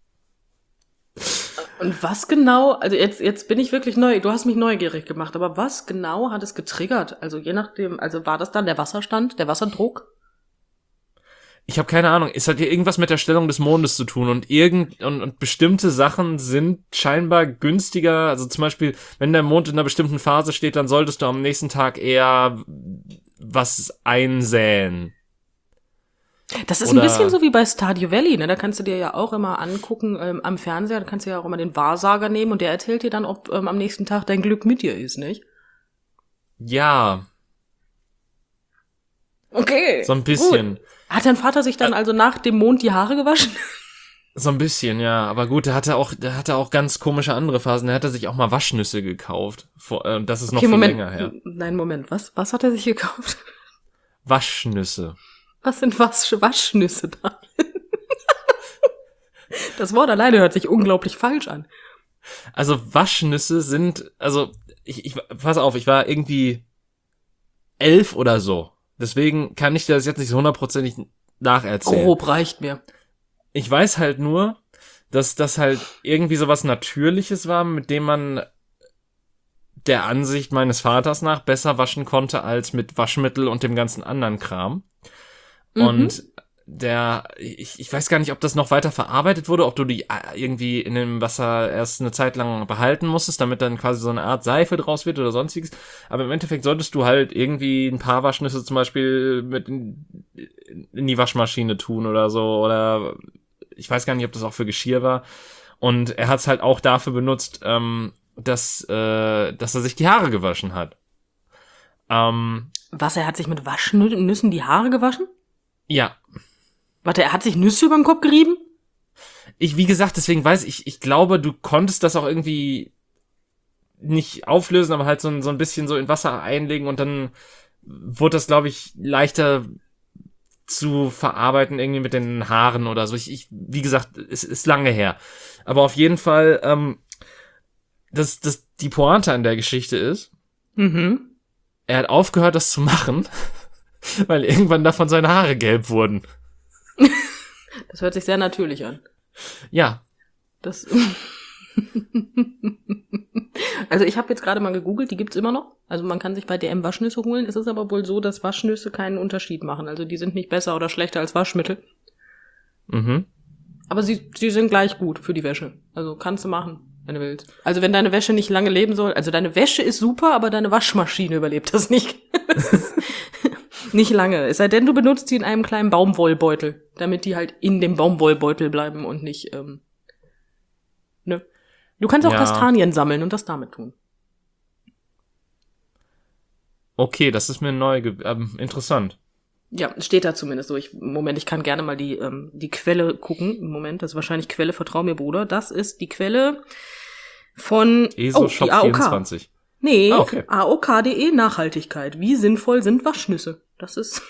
[SPEAKER 2] Und was genau, also jetzt bin ich wirklich neu, du hast mich neugierig gemacht, aber was genau hat es getriggert? Also je nachdem, also war das dann der Wasserstand, der Wasserdruck?
[SPEAKER 1] Ich habe keine Ahnung, es hat ja irgendwas mit der Stellung des Mondes zu tun und bestimmte Sachen sind scheinbar günstiger, also zum Beispiel, wenn der Mond in einer bestimmten Phase steht, dann solltest du am nächsten Tag eher was einsäen.
[SPEAKER 2] Das ist ein bisschen so wie bei Stardew Valley, ne? Da kannst du dir ja auch immer angucken am Fernseher, da kannst du ja auch immer den Wahrsager nehmen und der erzählt dir dann, ob am nächsten Tag dein Glück mit dir ist, nicht?
[SPEAKER 1] Ja.
[SPEAKER 2] Okay.
[SPEAKER 1] So ein bisschen.
[SPEAKER 2] Gut. Hat dein Vater sich dann also nach dem Mond die Haare gewaschen?
[SPEAKER 1] So ein bisschen, ja. Aber gut, der hatte auch ganz komische andere Phasen. Der hatte sich auch mal Waschnüsse gekauft. Das ist noch viel länger her.
[SPEAKER 2] Nein, Moment. Was hat er sich gekauft?
[SPEAKER 1] Waschnüsse.
[SPEAKER 2] Was sind Waschnüsse da? Das Wort alleine hört sich unglaublich falsch an.
[SPEAKER 1] Also Waschnüsse sind, also pass auf, ich war irgendwie 11 oder so. Deswegen kann ich dir das jetzt nicht so hundertprozentig nacherzählen.
[SPEAKER 2] Grob reicht mir.
[SPEAKER 1] Ich weiß halt nur, dass das halt irgendwie so was Natürliches war, mit dem man der Ansicht meines Vaters nach besser waschen konnte als mit Waschmittel und dem ganzen anderen Kram. Und ich weiß gar nicht, ob das noch weiter verarbeitet wurde, ob du die irgendwie in dem Wasser erst eine Zeit lang behalten musstest, damit dann quasi so eine Art Seife draus wird oder sonstiges. Aber im Endeffekt solltest du halt irgendwie ein paar Waschnüsse zum Beispiel mit in die Waschmaschine tun oder so. Oder ich weiß gar nicht, ob das auch für Geschirr war. Und er hat es halt auch dafür benutzt, dass er sich die Haare gewaschen hat.
[SPEAKER 2] Was, er hat sich mit Waschnüssen die Haare gewaschen?
[SPEAKER 1] Ja.
[SPEAKER 2] Warte, er hat sich Nüsse über den Kopf gerieben?
[SPEAKER 1] Wie gesagt, deswegen weiß ich glaube, du konntest das auch irgendwie nicht auflösen, aber halt so ein bisschen so in Wasser einlegen und dann wurde das, glaube ich, leichter zu verarbeiten irgendwie mit den Haaren oder so. Wie gesagt, es ist lange her. Aber auf jeden Fall, die Pointe an der Geschichte ist, er hat aufgehört, das zu machen, weil irgendwann davon seine Haare gelb wurden.
[SPEAKER 2] Das hört sich sehr natürlich an.
[SPEAKER 1] Ja.
[SPEAKER 2] Das also ich habe jetzt gerade mal gegoogelt, die gibt's immer noch. Also man kann sich bei DM Waschnüsse holen. Es ist aber wohl so, dass Waschnüsse keinen Unterschied machen. Also die sind nicht besser oder schlechter als Waschmittel. Aber sie sind gleich gut für die Wäsche. Also kannst du machen, wenn du willst. Also wenn deine Wäsche nicht lange leben soll. Also deine Wäsche ist super, aber deine Waschmaschine überlebt das nicht. Das ist nicht lange. Es sei denn, du benutzt sie in einem kleinen Baumwollbeutel, damit die halt in dem Baumwollbeutel bleiben und nicht, ne? Du kannst auch Kastanien sammeln und das damit tun.
[SPEAKER 1] Okay, das ist mir neu, interessant.
[SPEAKER 2] Ja, steht da zumindest so. Ich kann gerne mal die Quelle gucken. Moment, das ist wahrscheinlich Quelle, vertrau mir, Bruder. Das ist die Quelle von
[SPEAKER 1] ESO-Shop 24.
[SPEAKER 2] Nee,
[SPEAKER 1] okay.
[SPEAKER 2] AOK.de Nachhaltigkeit. Wie sinnvoll sind Waschnüsse? Das ist...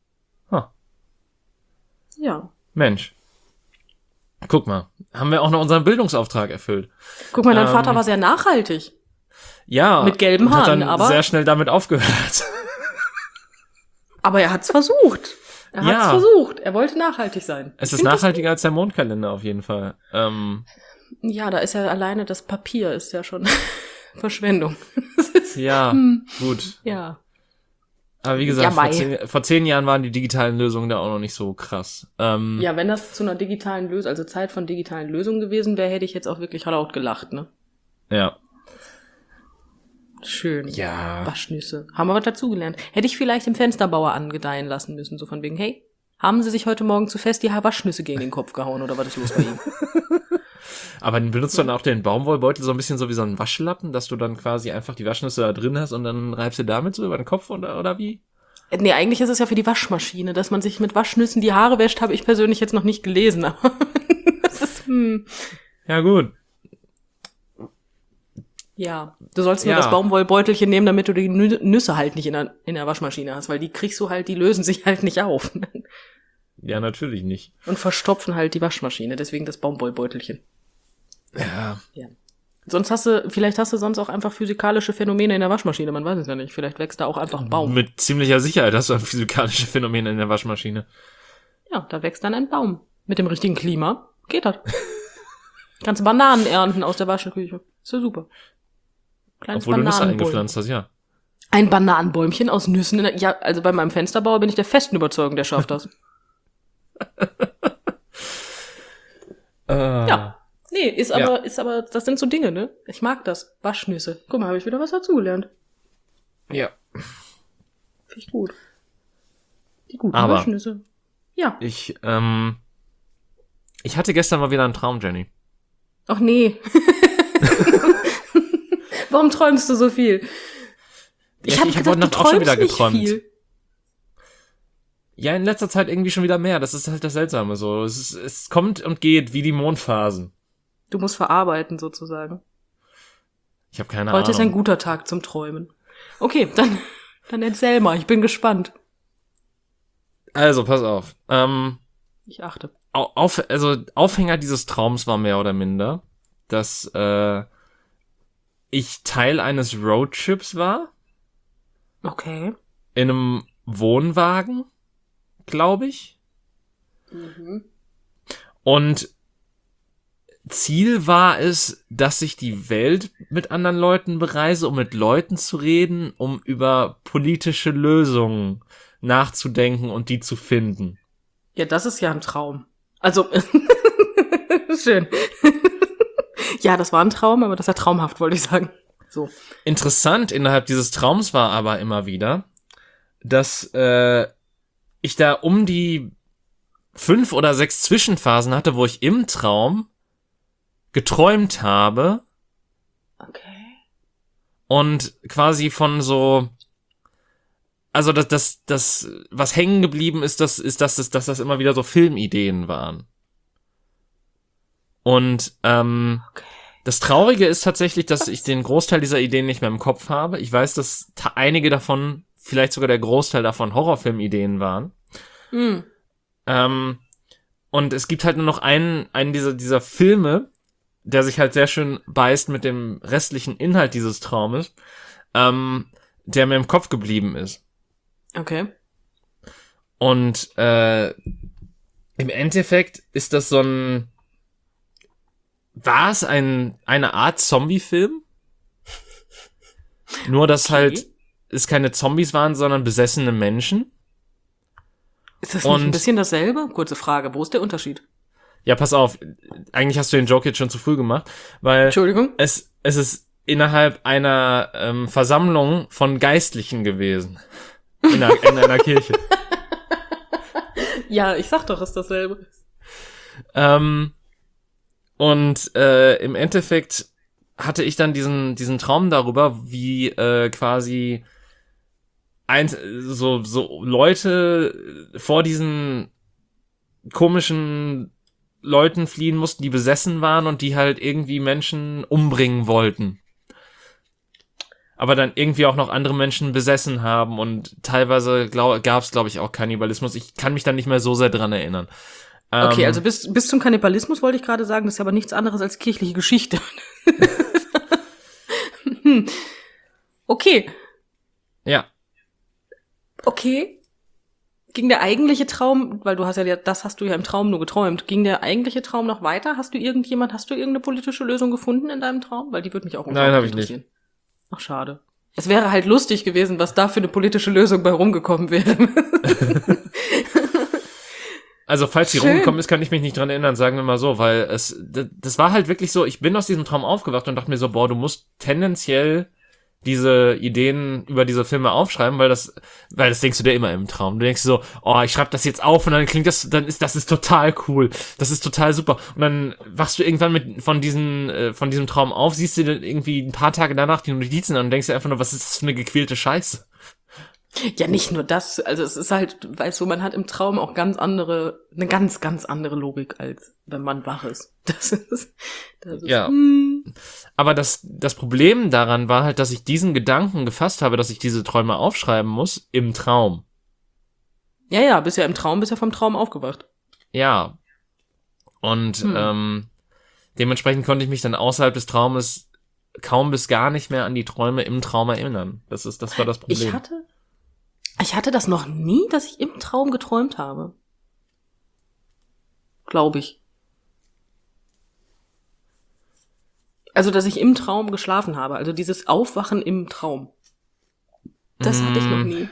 [SPEAKER 2] Ja.
[SPEAKER 1] Mensch. Guck mal, haben wir auch noch unseren Bildungsauftrag erfüllt.
[SPEAKER 2] Guck mal, dein Vater war sehr nachhaltig.
[SPEAKER 1] Ja.
[SPEAKER 2] Mit gelben
[SPEAKER 1] und hat
[SPEAKER 2] Haaren,
[SPEAKER 1] dann
[SPEAKER 2] aber...
[SPEAKER 1] sehr schnell damit aufgehört.
[SPEAKER 2] Aber er hat's versucht. Er wollte nachhaltig sein.
[SPEAKER 1] Es ist nachhaltiger als der Mondkalender auf jeden Fall.
[SPEAKER 2] Ja, da ist ja alleine das Papier, ist ja schon Verschwendung.
[SPEAKER 1] Ja, gut.
[SPEAKER 2] Ja.
[SPEAKER 1] Aber wie gesagt, vor 10 Jahren waren die digitalen Lösungen da auch noch nicht so krass.
[SPEAKER 2] Ja, wenn das zu einer digitalen Lösung, also Zeit von digitalen Lösungen gewesen wäre, hätte ich jetzt auch wirklich laut gelacht, ne?
[SPEAKER 1] Ja.
[SPEAKER 2] Schön.
[SPEAKER 1] Ja.
[SPEAKER 2] Waschnüsse. Haben wir was dazugelernt. Hätte ich vielleicht dem Fensterbauer angedeihen lassen müssen, so von wegen, hey, haben Sie sich heute Morgen zu fest die Waschnüsse gegen den Kopf gehauen oder was ist los bei ihm?
[SPEAKER 1] Aber benutzt du dann auch den Baumwollbeutel so ein bisschen so wie so einen Waschlappen, dass du dann quasi einfach die Waschnüsse da drin hast und dann reibst du damit so über den Kopf oder wie?
[SPEAKER 2] Nee, eigentlich ist es ja für die Waschmaschine, dass man sich mit Waschnüssen die Haare wäscht, habe ich persönlich jetzt noch nicht gelesen, aber das ist,
[SPEAKER 1] Ja, gut.
[SPEAKER 2] Ja, du sollst nur das Baumwollbeutelchen nehmen, damit du die Nüsse halt nicht in der Waschmaschine hast, weil die kriegst du halt, die lösen sich halt nicht auf.
[SPEAKER 1] Ja, natürlich nicht.
[SPEAKER 2] Und verstopfen halt die Waschmaschine, deswegen das Baumwollbeutelchen.
[SPEAKER 1] Ja.
[SPEAKER 2] Vielleicht hast du sonst auch einfach physikalische Phänomene in der Waschmaschine, man weiß es ja nicht. Vielleicht wächst da auch einfach ein Baum.
[SPEAKER 1] Mit ziemlicher Sicherheit hast du physikalische Phänomene in der Waschmaschine.
[SPEAKER 2] Ja, da wächst dann ein Baum. Mit dem richtigen Klima geht das. Kannst Bananen ernten aus der Waschküche. Ist ja super. Kleines
[SPEAKER 1] Obwohl du Nüsse eingepflanzt hast, ja.
[SPEAKER 2] Ein Bananenbäumchen aus Nüssen. Ja, also bei meinem Fensterbauer bin ich der festen Überzeugung, der schafft das. Ja. Nee, ist aber, das sind so Dinge, ne? Ich mag das. Waschnüsse. Guck mal, habe ich wieder was dazugelernt.
[SPEAKER 1] Ja.
[SPEAKER 2] Finde ich gut. Die guten
[SPEAKER 1] aber
[SPEAKER 2] Waschnüsse. Ja.
[SPEAKER 1] Ich hatte gestern mal wieder einen Traum, Jenny.
[SPEAKER 2] Ach nee. Warum träumst du so viel? Ich habe heute Nacht auch schon wieder geträumt. Viel.
[SPEAKER 1] Ja, in letzter Zeit irgendwie schon wieder mehr. Das ist halt das Seltsame so. Es kommt und geht wie die Mondphasen.
[SPEAKER 2] Du musst verarbeiten sozusagen.
[SPEAKER 1] Ich habe keine Ahnung.
[SPEAKER 2] Heute ist ein guter Tag zum Träumen. Okay, dann erzähl mal. Ich bin gespannt.
[SPEAKER 1] Also, pass auf.
[SPEAKER 2] Ich achte.
[SPEAKER 1] Aufhänger dieses Traums war mehr oder minder, dass ich Teil eines Roadtrips war.
[SPEAKER 2] Okay.
[SPEAKER 1] In einem Wohnwagen, glaube ich.
[SPEAKER 2] Mhm.
[SPEAKER 1] Und Ziel war es, dass ich die Welt mit anderen Leuten bereise, um mit Leuten zu reden, um über politische Lösungen nachzudenken und die zu finden.
[SPEAKER 2] Ja, das ist ja ein Traum. Also, schön. Ja, das war ein Traum, aber das ist ja traumhaft, wollte ich sagen. So.
[SPEAKER 1] Interessant innerhalb dieses Traums war aber immer wieder, dass ich da um die 5 oder 6 Zwischenphasen hatte, wo ich im Traum geträumt habe.
[SPEAKER 2] Okay.
[SPEAKER 1] Und quasi von so, also das was hängen geblieben ist, dass das immer wieder so Filmideen waren. Und
[SPEAKER 2] Okay.
[SPEAKER 1] das Traurige ist tatsächlich, dass ich den Großteil dieser Ideen nicht mehr im Kopf habe. Ich weiß, dass einige davon, vielleicht sogar der Großteil davon Horrorfilmideen waren.
[SPEAKER 2] Mhm.
[SPEAKER 1] Und es gibt halt nur noch einen dieser Filme, der sich halt sehr schön beißt mit dem restlichen Inhalt dieses Traumes, der mir im Kopf geblieben ist.
[SPEAKER 2] Okay.
[SPEAKER 1] Und im Endeffekt ist das so ein, war es eine Art Zombie-Film? Nur, dass
[SPEAKER 2] Okay.
[SPEAKER 1] halt es keine Zombies waren, sondern besessene Menschen.
[SPEAKER 2] Ist das nicht ein bisschen dasselbe? Kurze Frage, wo ist der Unterschied?
[SPEAKER 1] Ja, pass auf, eigentlich hast du den Joke jetzt schon zu früh gemacht, weil
[SPEAKER 2] Entschuldigung?
[SPEAKER 1] es ist innerhalb einer Versammlung von Geistlichen gewesen. In einer Kirche.
[SPEAKER 2] Ja, ich sag doch, ist dasselbe.
[SPEAKER 1] Und im Endeffekt hatte ich dann diesen Traum darüber, wie quasi so Leute vor diesen komischen Leuten fliehen mussten, die besessen waren und die halt irgendwie Menschen umbringen wollten. Aber dann irgendwie auch noch andere Menschen besessen haben und teilweise gab es, glaube ich, auch Kannibalismus. Ich kann mich dann nicht mehr so sehr dran erinnern.
[SPEAKER 2] Okay, also bis zum Kannibalismus wollte ich gerade sagen, das ist aber nichts anderes als kirchliche Geschichte. Okay.
[SPEAKER 1] Ja.
[SPEAKER 2] Okay. Ging der eigentliche Traum, weil du hast ja, das hast du ja im Traum nur geträumt, ging der eigentliche Traum noch weiter? Hast du irgendeine politische Lösung gefunden in deinem Traum? Weil die würde mich auch
[SPEAKER 1] Nein, hab ich
[SPEAKER 2] interessieren. Ach, schade. Es wäre halt lustig gewesen, was da für eine politische Lösung bei rumgekommen wäre.
[SPEAKER 1] Also, falls sie
[SPEAKER 2] Schön.
[SPEAKER 1] rumgekommen ist, kann ich mich nicht dran erinnern, sagen wir mal so, weil das war halt wirklich so, ich bin aus diesem Traum aufgewacht und dachte mir so, boah, du musst tendenziell diese Ideen über diese Filme aufschreiben, weil das denkst du dir immer im Traum. Du denkst so, oh, ich schreibe das jetzt auf und dann klingt das ist total cool. Das ist total super. Und dann wachst du irgendwann von diesem Traum auf, siehst du dann irgendwie ein paar Tage danach die Notizen an und denkst dir einfach nur, was ist das für eine gequälte Scheiße?
[SPEAKER 2] Ja, nicht nur das. Also es ist halt, weißt du, man hat im Traum auch eine ganz, ganz andere Logik, als wenn man wach ist. Das ist
[SPEAKER 1] ja. Aber das Problem daran war halt, dass ich diesen Gedanken gefasst habe, dass ich diese Träume aufschreiben muss im Traum.
[SPEAKER 2] Ja, bist ja vom Traum aufgewacht.
[SPEAKER 1] Ja. Und dementsprechend konnte ich mich dann außerhalb des Traumes kaum bis gar nicht mehr an die Träume im Traum erinnern. Das war das Problem.
[SPEAKER 2] Ich hatte das noch nie, dass ich im Traum geträumt habe. Glaube ich. Also, dass ich im Traum geschlafen habe. Also dieses Aufwachen im Traum. Das hatte ich noch nie.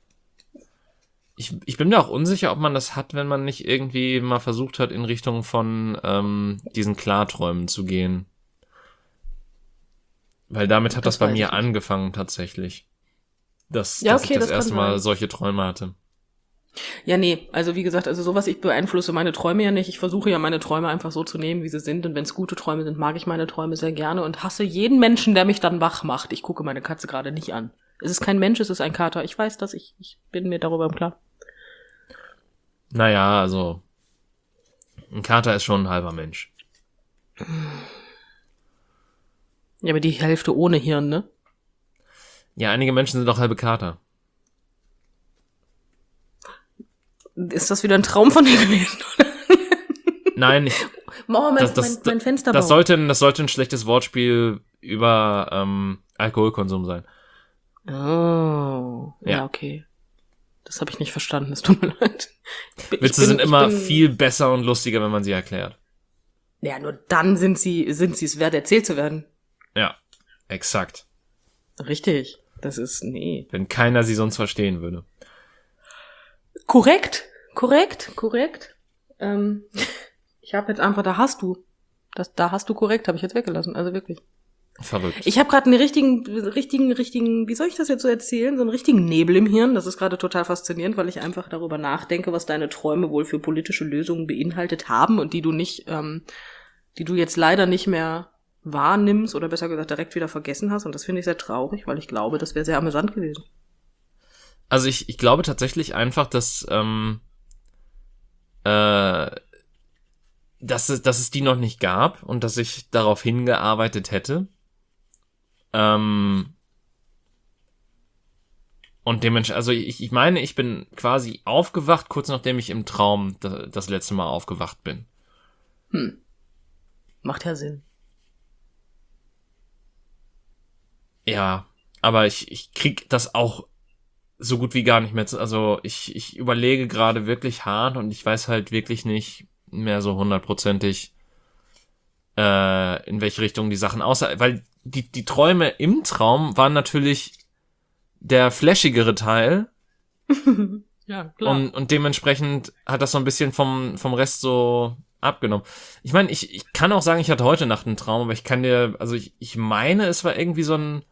[SPEAKER 1] Ich bin mir auch unsicher, ob man das hat, wenn man nicht irgendwie mal versucht hat, in Richtung von diesen Klarträumen zu gehen. Weil damit hat das bei mir angefangen tatsächlich. Dass ich das erste Mal solche Träume hatte.
[SPEAKER 2] Ja, nee, also wie gesagt, sowas, ich beeinflusse meine Träume ja nicht. Ich versuche ja meine Träume einfach so zu nehmen, wie sie sind. Und wenn es gute Träume sind, mag ich meine Träume sehr gerne und hasse jeden Menschen, der mich dann wach macht. Ich gucke meine Katze gerade nicht an. Es ist kein Mensch, es ist ein Kater. Ich weiß das, ich bin mir darüber im Klaren.
[SPEAKER 1] Naja, also ein Kater ist schon ein halber Mensch.
[SPEAKER 2] Ja, aber die Hälfte ohne Hirn, ne?
[SPEAKER 1] Ja, einige Menschen sind auch halbe Kater.
[SPEAKER 2] Ist das wieder ein Traum von dir gewesen, oder?
[SPEAKER 1] Nein,
[SPEAKER 2] Oh, mein Fensterbau.
[SPEAKER 1] Das sollte ein schlechtes Wortspiel über Alkoholkonsum sein.
[SPEAKER 2] Oh, ja, okay. Das habe ich nicht verstanden, es tut mir leid.
[SPEAKER 1] Witze sind immer viel besser und lustiger, wenn man sie erklärt.
[SPEAKER 2] Ja, nur dann sind sie es wert, erzählt zu werden.
[SPEAKER 1] Ja, exakt.
[SPEAKER 2] Richtig. Das ist, nee.
[SPEAKER 1] Wenn keiner sie sonst verstehen würde.
[SPEAKER 2] Korrekt. Ich habe jetzt einfach, da hast du korrekt, habe ich jetzt weggelassen, also wirklich.
[SPEAKER 1] Verrückt.
[SPEAKER 2] Ich habe gerade einen richtigen, wie soll ich das jetzt so erzählen? So einen richtigen Nebel im Hirn. Das ist gerade total faszinierend, weil ich einfach darüber nachdenke, was deine Träume wohl für politische Lösungen beinhaltet haben und die du jetzt leider nicht mehr wahrnimmst oder besser gesagt direkt wieder vergessen hast. Und das finde ich sehr traurig, weil ich glaube, das wäre sehr amüsant gewesen.
[SPEAKER 1] Also ich glaube tatsächlich einfach, dass es die noch nicht gab und dass ich darauf hingearbeitet hätte. Und dementsprechend, also ich meine, ich bin quasi aufgewacht, kurz nachdem ich im Traum das letzte Mal aufgewacht bin.
[SPEAKER 2] Macht ja Sinn.
[SPEAKER 1] Ja, aber ich krieg das auch so gut wie gar nicht mehr. Also ich überlege gerade wirklich hart und ich weiß halt wirklich nicht mehr so 100%ig, in welche Richtung die Sachen aussah, weil die Träume im Traum waren natürlich der flashigere Teil.
[SPEAKER 2] Ja, klar.
[SPEAKER 1] Und dementsprechend hat das so ein bisschen vom Rest so abgenommen. Ich meine, ich kann auch sagen, ich hatte heute Nacht einen Traum, aber ich meine, es war irgendwie so ein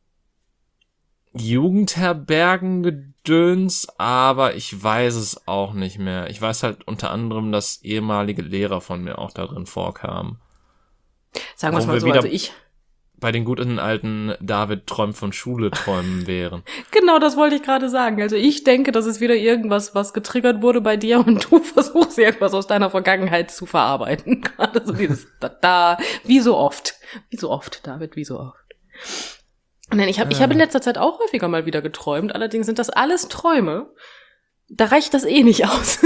[SPEAKER 1] Jugendherbergengedöns, aber ich weiß es auch nicht mehr. Ich weiß halt unter anderem, dass ehemalige Lehrer von mir auch darin vorkamen.
[SPEAKER 2] Sagen wir es mal so, also ich...
[SPEAKER 1] bei den guten alten David träumt von Schule träumen wären.
[SPEAKER 2] Genau, das wollte ich gerade sagen. Also ich denke, das ist wieder irgendwas, was getriggert wurde bei dir und du versuchst irgendwas aus deiner Vergangenheit zu verarbeiten. Gerade so dieses wie so oft, David, wie so oft. Nein, ich habe in letzter Zeit auch häufiger mal wieder geträumt. Allerdings sind das alles Träume. Da reicht das eh nicht aus.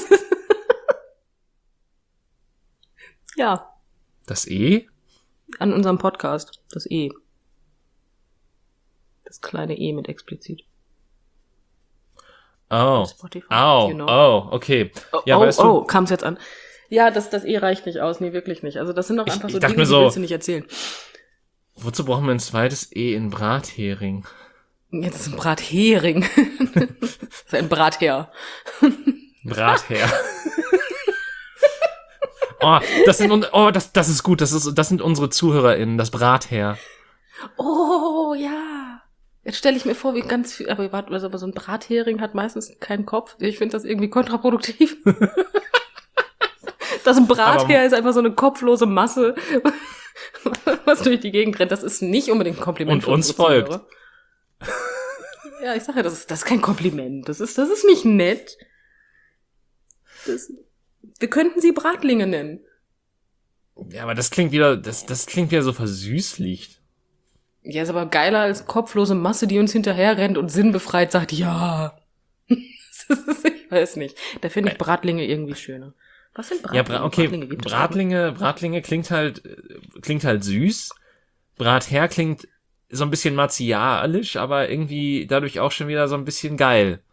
[SPEAKER 2] Ja.
[SPEAKER 1] Das E?
[SPEAKER 2] An unserem Podcast. Das E. Das kleine E mit explizit.
[SPEAKER 1] Oh.
[SPEAKER 2] Spotify,
[SPEAKER 1] Okay.
[SPEAKER 2] Kam's jetzt an. Ja, das E reicht nicht aus. Nee, wirklich nicht. Also das sind doch einfach so Dinge, die willst du nicht erzählen.
[SPEAKER 1] Wozu brauchen wir ein zweites E in Brathering?
[SPEAKER 2] Jetzt ist ein Brathering. Das ist ein Bratherr.
[SPEAKER 1] Bratherr. Das ist gut. Das sind unsere ZuhörerInnen, das Bratherr.
[SPEAKER 2] Oh, ja. Jetzt stelle ich mir vor, wie ganz viel, aber so ein Brathering hat meistens keinen Kopf. Ich finde das irgendwie kontraproduktiv. Das Bratherr ist einfach so eine kopflose Masse, was durch die Gegend rennt. Das ist nicht unbedingt ein Kompliment.
[SPEAKER 1] Und uns folgt.
[SPEAKER 2] Ja, ich sage ja, das ist kein Kompliment. Das ist nicht nett. Wir könnten sie Bratlinge nennen.
[SPEAKER 1] Ja, aber das klingt wieder so versüßlicht.
[SPEAKER 2] Ja, ist aber geiler als kopflose Masse, die uns hinterher rennt und sinnbefreit sagt, ja. Ich weiß nicht. Da finde ich Bratlinge irgendwie schöner. Was sind Bratlinge?
[SPEAKER 1] Ja, okay, Bratlinge klingt halt süß. Bratherr klingt so ein bisschen martialisch, aber irgendwie dadurch auch schon wieder so ein bisschen geil.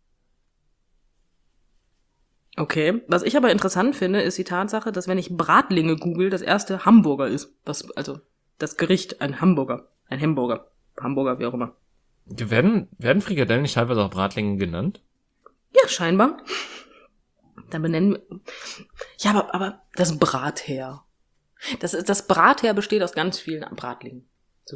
[SPEAKER 2] Okay, was ich aber interessant finde, ist die Tatsache, dass wenn ich Bratlinge google, das erste Hamburger ist. Das Gericht, ein Hamburger, wie auch immer.
[SPEAKER 1] Werden Frikadellen nicht teilweise auch Bratlinge genannt?
[SPEAKER 2] Ja, scheinbar. Dann benennen wir... Ja, aber das Bratherr. Das Bratherr besteht aus ganz vielen Bratlingen. So.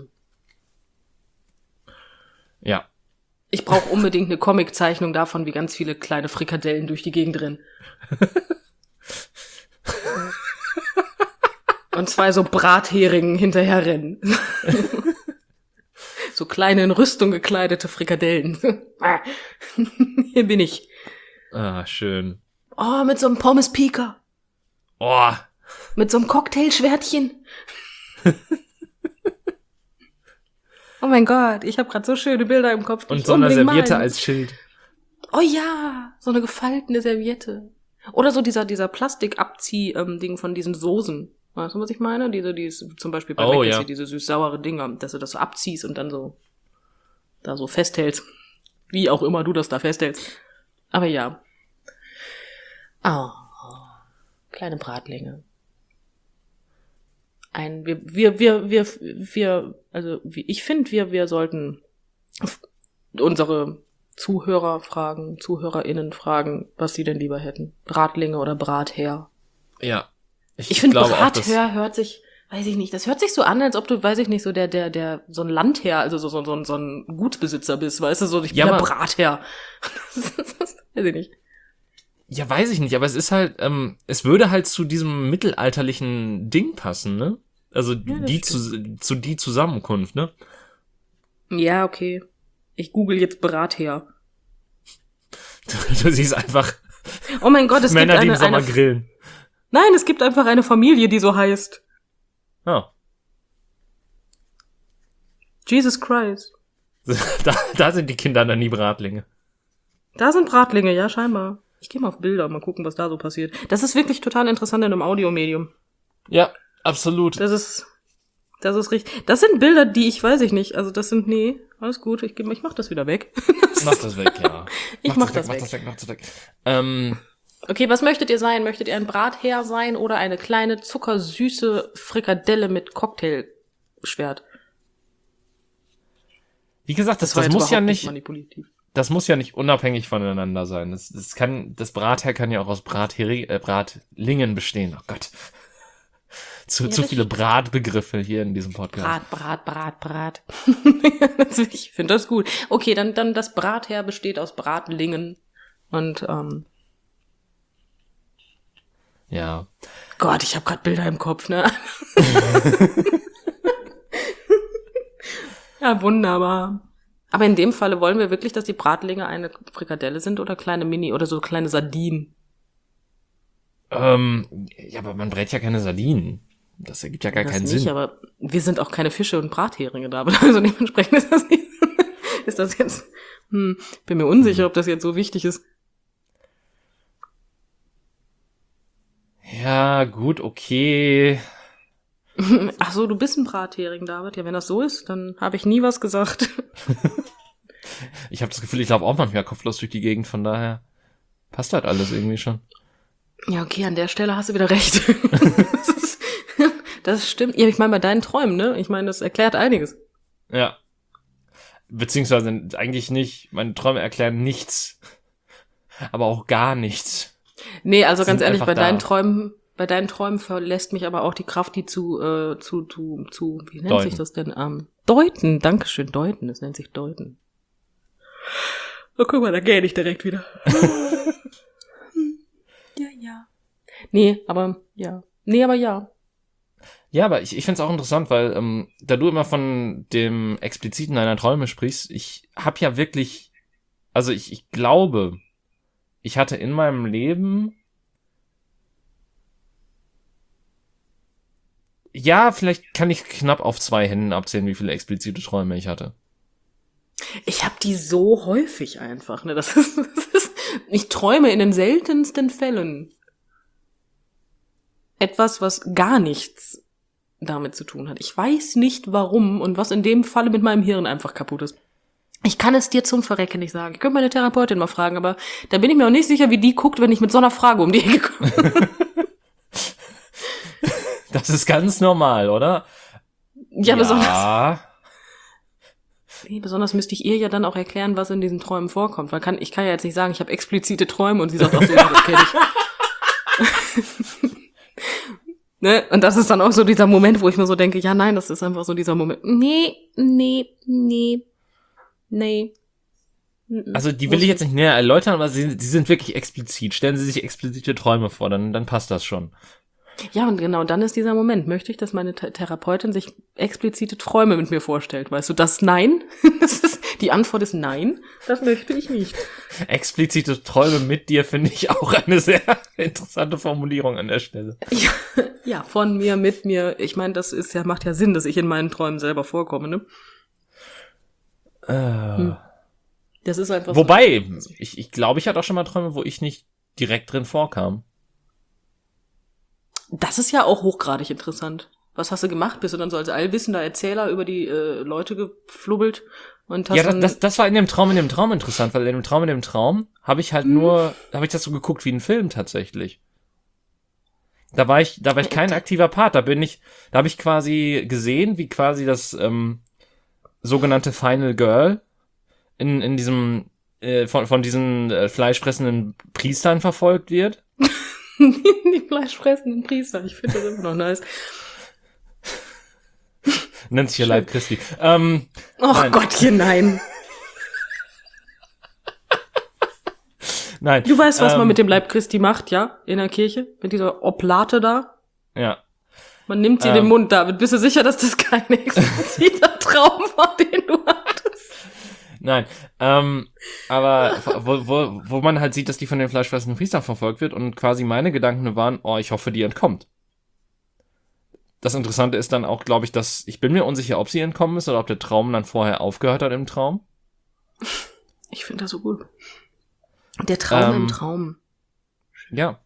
[SPEAKER 1] Ja.
[SPEAKER 2] Ich brauche unbedingt eine Comiczeichnung davon, wie ganz viele kleine Frikadellen durch die Gegend rennen. Und zwei so Bratheringen hinterher rennen. So kleine in Rüstung gekleidete Frikadellen. Hier bin ich.
[SPEAKER 1] Ah, schön.
[SPEAKER 2] Oh, mit so einem Pommes-Pika.
[SPEAKER 1] Oh.
[SPEAKER 2] Mit so einem Cocktailschwertchen. Oh mein Gott, ich habe gerade so schöne Bilder im Kopf.
[SPEAKER 1] Und so eine Serviette als Schild.
[SPEAKER 2] Oh ja, so eine gefaltene Serviette. Oder so dieser Plastikabzieh-Ding von diesen Soßen. Weißt du, was ich meine? Die zum Beispiel bei Mc's, diese süß-saure Dinger, dass du das so abziehst und dann so da so festhältst. Wie auch immer du das da festhältst. Aber ja. Oh, kleine Bratlinge. Ich finde, wir sollten unsere ZuhörerInnen fragen, was sie denn lieber hätten. Bratlinge oder Bratherr.
[SPEAKER 1] Ja.
[SPEAKER 2] Ich finde, Bratherr hört sich, weiß ich nicht, das hört sich so an, als ob du, weiß ich nicht, so der so ein Landherr, also so ein Gutsbesitzer bist, weißt du, so, ich bin der Bratherr. Weiß ich nicht.
[SPEAKER 1] Ja, weiß ich nicht, aber es ist halt, es würde halt zu diesem mittelalterlichen Ding passen, ne? Also zu die Zusammenkunft, ne?
[SPEAKER 2] Ja, okay. Ich google jetzt Bratherr.
[SPEAKER 1] Du siehst einfach
[SPEAKER 2] oh mein Gott, es
[SPEAKER 1] Männer,
[SPEAKER 2] gibt
[SPEAKER 1] die im Sommer grillen.
[SPEAKER 2] Nein, es gibt einfach eine Familie, die so heißt.
[SPEAKER 1] Oh.
[SPEAKER 2] Jesus Christ.
[SPEAKER 1] Da sind die Kinder dann nie Bratlinge.
[SPEAKER 2] Da sind Bratlinge, ja, scheinbar. Ich gehe mal auf Bilder, mal gucken, was da so passiert. Das ist wirklich total interessant in einem Audiomedium.
[SPEAKER 1] Ja, absolut.
[SPEAKER 2] Das ist richtig. Das sind Bilder, die weiß ich nicht. Also das sind, nee, alles gut. Ich mach das wieder weg.
[SPEAKER 1] Mach das weg, ja.
[SPEAKER 2] Mach das weg. Okay, was möchtet ihr sein? Möchtet ihr ein Bratherr sein oder eine kleine zuckersüße Frikadelle mit Cocktailschwert?
[SPEAKER 1] Wie gesagt, das muss ja nicht manipulativ. Das muss ja nicht unabhängig voneinander sein. Das Bratherr kann ja auch aus Bratlingen bestehen. Oh Gott. Zu viele Bratbegriffe hier in diesem Podcast.
[SPEAKER 2] Brat. Ich finde das gut. Okay, dann das Bratherr besteht aus Bratlingen und
[SPEAKER 1] ja.
[SPEAKER 2] Gott, ich habe gerade Bilder im Kopf, ne? Ja, wunderbar. Aber in dem Falle wollen wir wirklich, dass die Bratlinge eine Frikadelle sind oder kleine oder so kleine Sardinen?
[SPEAKER 1] Ja, aber man brät ja keine Sardinen. Das ergibt ja gar keinen Sinn.
[SPEAKER 2] Aber wir sind auch keine Fische und Bratheringe da. Also dementsprechend ist das jetzt, bin mir unsicher, ob das jetzt so wichtig ist.
[SPEAKER 1] Ja, gut, okay.
[SPEAKER 2] Ach so, du bist ein Brathering, David. Ja, wenn das so ist, dann habe ich nie was gesagt.
[SPEAKER 1] Ich habe das Gefühl, ich laufe auch manchmal kopflos durch die Gegend, von daher passt halt alles irgendwie schon.
[SPEAKER 2] Ja, okay, an der Stelle hast du wieder recht. Das stimmt. Ja, ich meine, bei deinen Träumen, ne? Ich meine, das erklärt einiges.
[SPEAKER 1] Ja. Beziehungsweise eigentlich nicht. Meine Träume erklären nichts. Aber auch gar nichts.
[SPEAKER 2] Nee, also ganz ehrlich, bei deinen Träumen verlässt mich aber auch die Kraft, die zu wie nennt sich das denn? Deuten. Dankeschön, deuten. Das nennt sich deuten. Oh, guck mal, da gehe ich direkt wieder. Ja. Nee, aber ja.
[SPEAKER 1] Ja, aber ich finde es auch interessant, weil da du immer von dem Expliziten deiner Träume sprichst, ich habe ja wirklich, also ich glaube, ich hatte in meinem Leben, ja, vielleicht kann ich knapp auf 2 Händen abzählen, wie viele explizite Träume ich hatte.
[SPEAKER 2] Ich habe die so häufig einfach, ne? Ich träume in den seltensten Fällen etwas, was gar nichts damit zu tun hat. Ich weiß nicht warum und was in dem Falle mit meinem Hirn einfach kaputt ist. Ich kann es dir zum Verrecken nicht sagen. Ich könnte meine Therapeutin mal fragen, aber da bin ich mir auch nicht sicher, wie die guckt, wenn ich mit so einer Frage um die Ecke komme.
[SPEAKER 1] Das ist ganz normal, oder?
[SPEAKER 2] Ja. Besonders müsste ich ihr ja dann auch erklären, was in diesen Träumen vorkommt. Weil ich kann ja jetzt nicht sagen, ich habe explizite Träume und sie sagt, ach so, ja, das kenne ich. Ne? Und das ist dann auch so dieser Moment, wo ich mir so denke, ja, nein, das ist einfach so dieser Moment. Nee.
[SPEAKER 1] Also die will ich jetzt nicht näher erläutern, aber sie sind wirklich explizit. Stellen Sie sich explizite Träume vor, dann passt das schon.
[SPEAKER 2] Ja, und genau dann ist dieser Moment. Möchte ich, dass meine Therapeutin sich explizite Träume mit mir vorstellt? Weißt du, das Nein? Die Antwort ist Nein. Das möchte ich nicht.
[SPEAKER 1] Explizite Träume mit dir finde ich auch eine sehr interessante Formulierung an der Stelle.
[SPEAKER 2] Ja, von mir, mit mir. Ich meine, das macht ja Sinn, dass ich in meinen Träumen selber vorkomme, ne? Das ist einfach
[SPEAKER 1] Wobei, ich glaube, ich hatte auch schon mal Träume, wo ich nicht direkt drin vorkam.
[SPEAKER 2] Das ist ja auch hochgradig interessant. Was hast du gemacht? Bist du dann so als allwissender Erzähler über die Leute geflubbelt? Und hast
[SPEAKER 1] Ja, das war in dem Traum interessant, weil in dem Traum habe ich halt habe ich das so geguckt wie ein Film tatsächlich. Da war ich kein aktiver Part, da habe ich quasi gesehen, wie quasi das sogenannte Final Girl in diesem von diesen fleischfressenden Priestern verfolgt wird.
[SPEAKER 2] Die fleischfressenden Priester, ich finde das immer noch nice.
[SPEAKER 1] Nennt sich ja Leib Christi.
[SPEAKER 2] Och Gottchen, nein.
[SPEAKER 1] Nein.
[SPEAKER 2] Du weißt, was man mit dem Leib Christi macht, ja? In der Kirche? Mit dieser Oblate da?
[SPEAKER 1] Ja.
[SPEAKER 2] Man nimmt sie in den Mund, David. Bist du sicher, dass das kein expliziter Traum war, den du hattest?
[SPEAKER 1] Nein. Aber wo man halt sieht, dass die von den fleischfressenden Priestern verfolgt wird und quasi meine Gedanken waren, oh, ich hoffe, die entkommt. Das Interessante ist dann auch, glaube ich, ich bin mir unsicher, ob sie entkommen ist oder ob der Traum dann vorher aufgehört hat im Traum.
[SPEAKER 2] Ich finde das so gut. Der Traum im Traum.
[SPEAKER 1] Ja.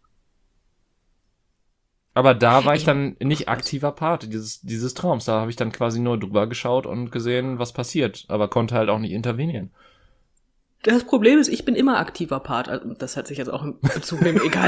[SPEAKER 1] Aber da war ich dann nicht aktiver Part dieses Traums. Da habe ich dann quasi nur drüber geschaut und gesehen, was passiert. Aber konnte halt auch nicht intervenieren.
[SPEAKER 2] Das Problem ist, ich bin immer aktiver Part. Also das hat sich jetzt auch im Bezug nehmen, egal.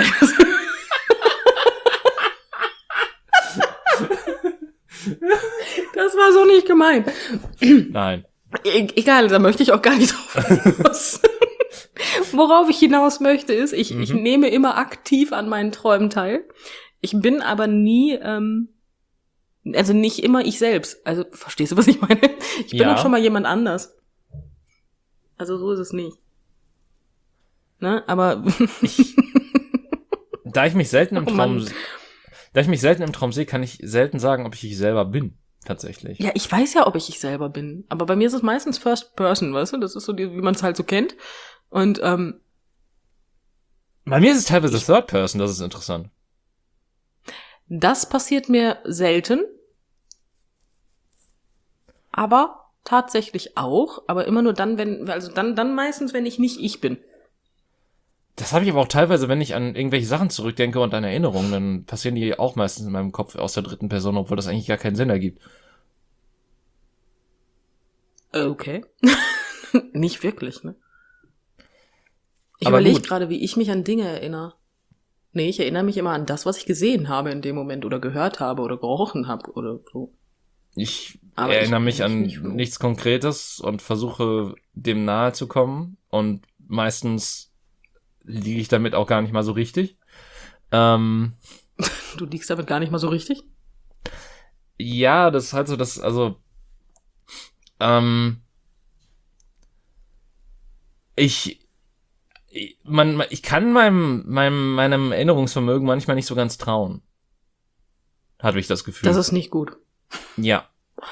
[SPEAKER 2] Das war so nicht gemeint.
[SPEAKER 1] Nein.
[SPEAKER 2] Egal, da möchte ich auch gar nicht drauf hinaus. Worauf ich hinaus möchte, ist, ich nehme immer aktiv an meinen Träumen teil. Ich bin aber nie, also nicht immer ich selbst. Also, verstehst du, was ich meine? Ich bin auch schon mal jemand anders. Also, so ist es nicht. Ne, aber
[SPEAKER 1] Da ich mich selten im Traum sehe, kann ich selten sagen, ob ich selber bin. Tatsächlich.
[SPEAKER 2] Ja, ich weiß ja, ob ich selber bin. Aber bei mir ist es meistens First Person, weißt du? Das ist so, wie man es halt so kennt. Und
[SPEAKER 1] bei mir ist es teilweise Third Person, das ist interessant.
[SPEAKER 2] Das passiert mir selten. Aber tatsächlich auch. Aber immer nur dann, dann meistens, wenn ich nicht ich bin.
[SPEAKER 1] Das habe ich aber auch teilweise, wenn ich an irgendwelche Sachen zurückdenke und an Erinnerungen, dann passieren die auch meistens in meinem Kopf aus der dritten Person, obwohl das eigentlich gar keinen Sinn ergibt.
[SPEAKER 2] Okay. Nicht wirklich, ne? Ich überlege gerade, wie ich mich an Dinge erinnere. Nee, ich erinnere mich immer an das, was ich gesehen habe in dem Moment oder gehört habe oder gerochen habe oder so.
[SPEAKER 1] Ich erinnere mich an nichts Konkretes und versuche dem nahe zu kommen und meistens liege ich damit auch gar nicht mal so richtig.
[SPEAKER 2] Du liegst damit gar nicht mal so richtig?
[SPEAKER 1] Ja, das ist halt so, ich kann meinem Erinnerungsvermögen manchmal nicht so ganz trauen. Hatte ich das Gefühl.
[SPEAKER 2] Das ist nicht gut.
[SPEAKER 1] Ja.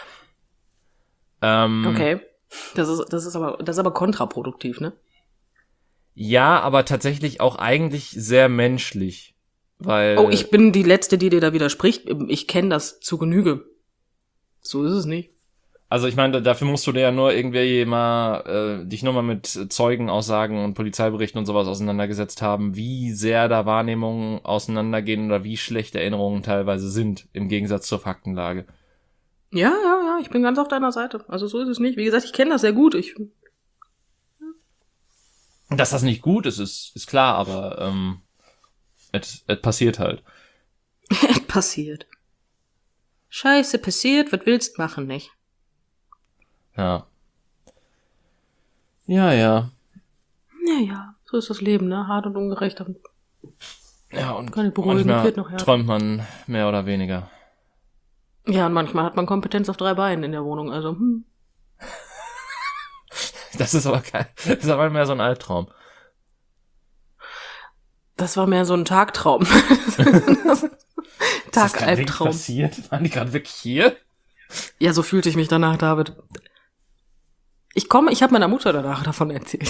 [SPEAKER 2] Okay. Das ist aber kontraproduktiv, ne?
[SPEAKER 1] Ja, aber tatsächlich auch eigentlich sehr menschlich, weil...
[SPEAKER 2] Oh, ich bin die Letzte, die dir da widerspricht. Ich kenne das zu Genüge. So ist es nicht.
[SPEAKER 1] Also ich meine, dafür musst du dir ja nur dich nur mal mit Zeugenaussagen und Polizeiberichten und sowas auseinandergesetzt haben, wie sehr da Wahrnehmungen auseinandergehen oder wie schlecht Erinnerungen teilweise sind, im Gegensatz zur Faktenlage.
[SPEAKER 2] Ja, ich bin ganz auf deiner Seite. Also so ist es nicht. Wie gesagt, ich kenne das sehr gut.
[SPEAKER 1] Dass das nicht gut ist klar, aber es passiert halt.
[SPEAKER 2] Es passiert. Scheiße, passiert, was willst machen, nicht?
[SPEAKER 1] Ja. Ja,
[SPEAKER 2] so ist das Leben, ne? Hart und ungerecht.
[SPEAKER 1] Ja, und
[SPEAKER 2] keine beruhigen,
[SPEAKER 1] manchmal träumt man mehr oder weniger.
[SPEAKER 2] Ja, und manchmal hat man Kompetenz auf 3 Beinen in der Wohnung, also
[SPEAKER 1] Das ist aber mehr so ein Albtraum.
[SPEAKER 2] Das war mehr so ein Tagtraum. Tag-Albtraum.
[SPEAKER 1] Passiert? Waren die gerade wirklich hier?
[SPEAKER 2] Ja, so fühlte ich mich danach, David. Ich habe meiner Mutter danach davon erzählt.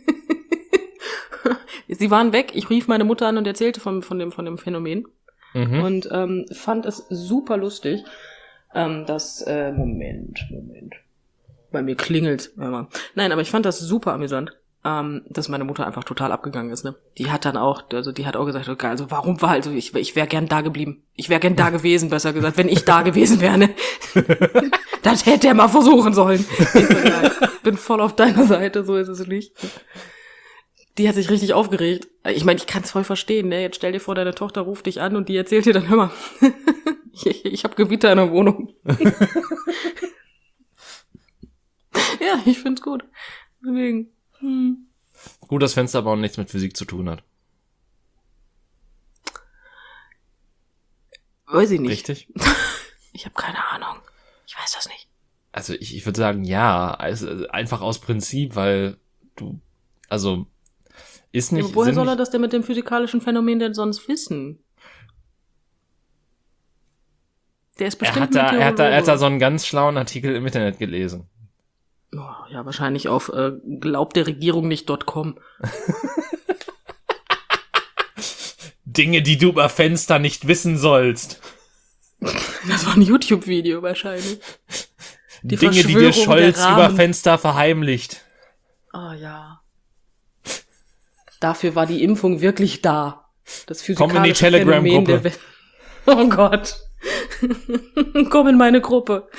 [SPEAKER 2] Sie waren weg, ich rief meine Mutter an und erzählte von dem Phänomen.
[SPEAKER 1] Mhm.
[SPEAKER 2] Und fand es super lustig, dass, Moment. Bei mir klingelt. Nein, aber ich fand das super amüsant. dass meine Mutter einfach total abgegangen ist, ne? Die hat auch gesagt, okay, also warum war, also ich wäre gern da geblieben. Ich wäre gern da gewesen, besser gesagt, wenn ich da gewesen wäre, ne? Das hätte er mal versuchen sollen. Ich bin voll auf deiner Seite, so ist es nicht. Die hat sich richtig aufgeregt. Ich meine, ich kann es voll verstehen, ne? Jetzt stell dir vor, deine Tochter ruft dich an und die erzählt dir dann, hör mal, ich habe Gewitter in der Wohnung. Ja, ich find's gut. Deswegen.
[SPEAKER 1] Gut, das Fenster bauen nichts mit Physik zu tun hat.
[SPEAKER 2] Weiß ich nicht.
[SPEAKER 1] Richtig?
[SPEAKER 2] Ich habe keine Ahnung. Ich weiß das nicht.
[SPEAKER 1] Also ich würde sagen, ja, also einfach aus Prinzip, weil ist nicht...
[SPEAKER 2] Ja, woher soll er das denn mit dem physikalischen Phänomen denn sonst wissen? Der ist bestimmt
[SPEAKER 1] er hat da so einen ganz schlauen Artikel im Internet gelesen.
[SPEAKER 2] Oh, ja, wahrscheinlich auf glaubtderregierung.com.
[SPEAKER 1] Dinge, die du über Fenster nicht wissen sollst.
[SPEAKER 2] Das war ein YouTube-Video wahrscheinlich.
[SPEAKER 1] Dinge, die dir Scholz über Fenster verheimlicht.
[SPEAKER 2] Oh ja. Dafür war die Impfung wirklich da. Das physikalische
[SPEAKER 1] Komm in die Telegram-Gruppe.
[SPEAKER 2] Oh Gott. Komm in meine Gruppe.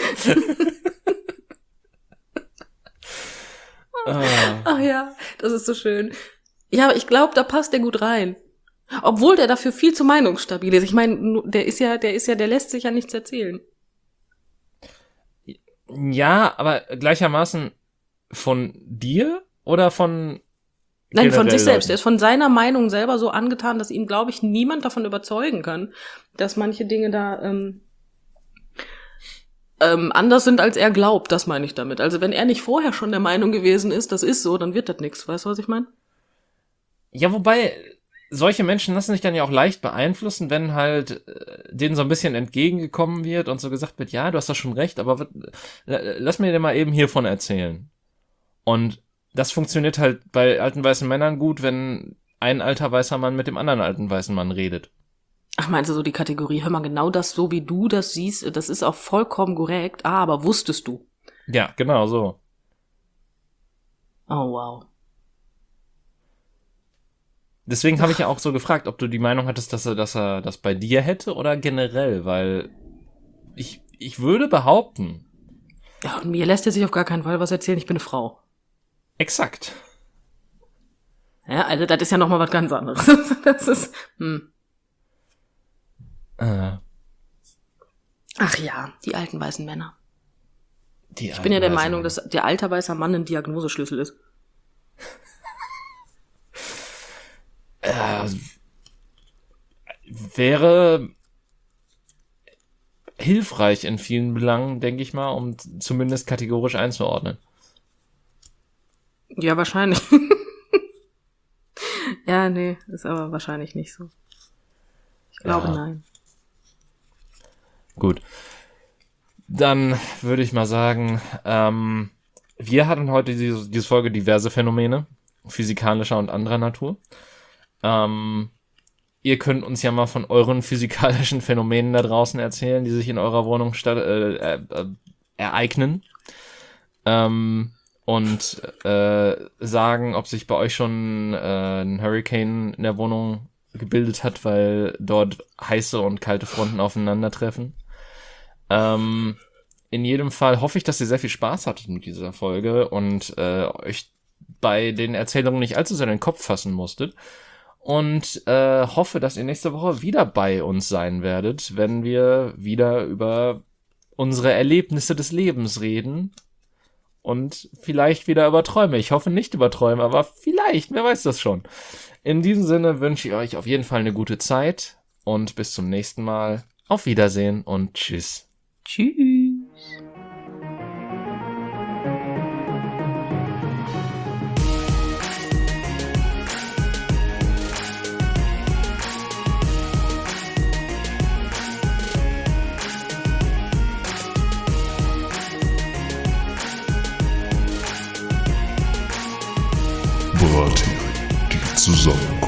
[SPEAKER 2] Ach ja, das ist so schön. Ja, aber ich glaube, da passt der gut rein. Obwohl der dafür viel zu meinungsstabil ist. Ich meine, der lässt sich ja nichts erzählen.
[SPEAKER 1] Ja, aber gleichermaßen von dir oder von...
[SPEAKER 2] Nein, von sich selbst. Er ist von seiner Meinung selber so angetan, dass ihn, glaube ich, niemand davon überzeugen kann, dass manche Dinge da anders sind, als er glaubt. Das meine ich damit. Also wenn er nicht vorher schon der Meinung gewesen ist, das ist so, dann wird das nichts. Weißt du, was ich meine?
[SPEAKER 1] Ja, wobei solche Menschen lassen sich dann ja auch leicht beeinflussen, wenn halt denen so ein bisschen entgegengekommen wird und so gesagt wird, ja, du hast da schon recht, aber lass mir dir mal eben hiervon erzählen. Und das funktioniert halt bei alten weißen Männern gut, wenn ein alter weißer Mann mit dem anderen alten weißen Mann redet.
[SPEAKER 2] Ach, meinst du so die Kategorie, hör mal, genau das, so wie du das siehst, das ist auch vollkommen korrekt. Ah, aber wusstest du?
[SPEAKER 1] Ja, genau so.
[SPEAKER 2] Oh, wow.
[SPEAKER 1] Deswegen habe ich ja auch so gefragt, ob du die Meinung hattest, dass er das bei dir hätte oder generell, weil ich würde behaupten.
[SPEAKER 2] Ja, und mir lässt er sich auf gar keinen Fall was erzählen, ich bin eine Frau.
[SPEAKER 1] Exakt.
[SPEAKER 2] Ja, also das ist ja nochmal was ganz anderes. Das ist, Ach ja, die alten weißen Männer. Ich bin ja der Meinung, dass der alte weiße Mann ein Diagnoseschlüssel ist.
[SPEAKER 1] Wäre hilfreich in vielen Belangen, denke ich mal, um zumindest kategorisch einzuordnen.
[SPEAKER 2] Ja, wahrscheinlich. Ja, nee, ist aber wahrscheinlich nicht so. Ich glaube, nein.
[SPEAKER 1] Gut. Dann würde ich mal sagen, wir hatten heute diese Folge diverse Phänomene, physikalischer und anderer Natur. Ihr könnt uns ja mal von euren physikalischen Phänomenen da draußen erzählen, die sich in eurer Wohnung ereignen. Und sagen, ob sich bei euch schon ein Hurricane in der Wohnung gebildet hat, weil dort heiße und kalte Fronten aufeinandertreffen. In jedem Fall hoffe ich, dass ihr sehr viel Spaß hattet mit dieser Folge und euch bei den Erzählungen nicht allzu sehr in den Kopf fassen musstet. Und hoffe, dass ihr nächste Woche wieder bei uns sein werdet, wenn wir wieder über unsere Erlebnisse des Lebens reden. Und vielleicht wieder über Träume. Ich hoffe nicht über Träume, aber vielleicht, wer weiß das schon. In diesem Sinne wünsche ich euch auf jeden Fall eine gute Zeit und bis zum nächsten Mal. Auf Wiedersehen und tschüss.
[SPEAKER 2] Tschüss.
[SPEAKER 3] Bratheri, die zusammen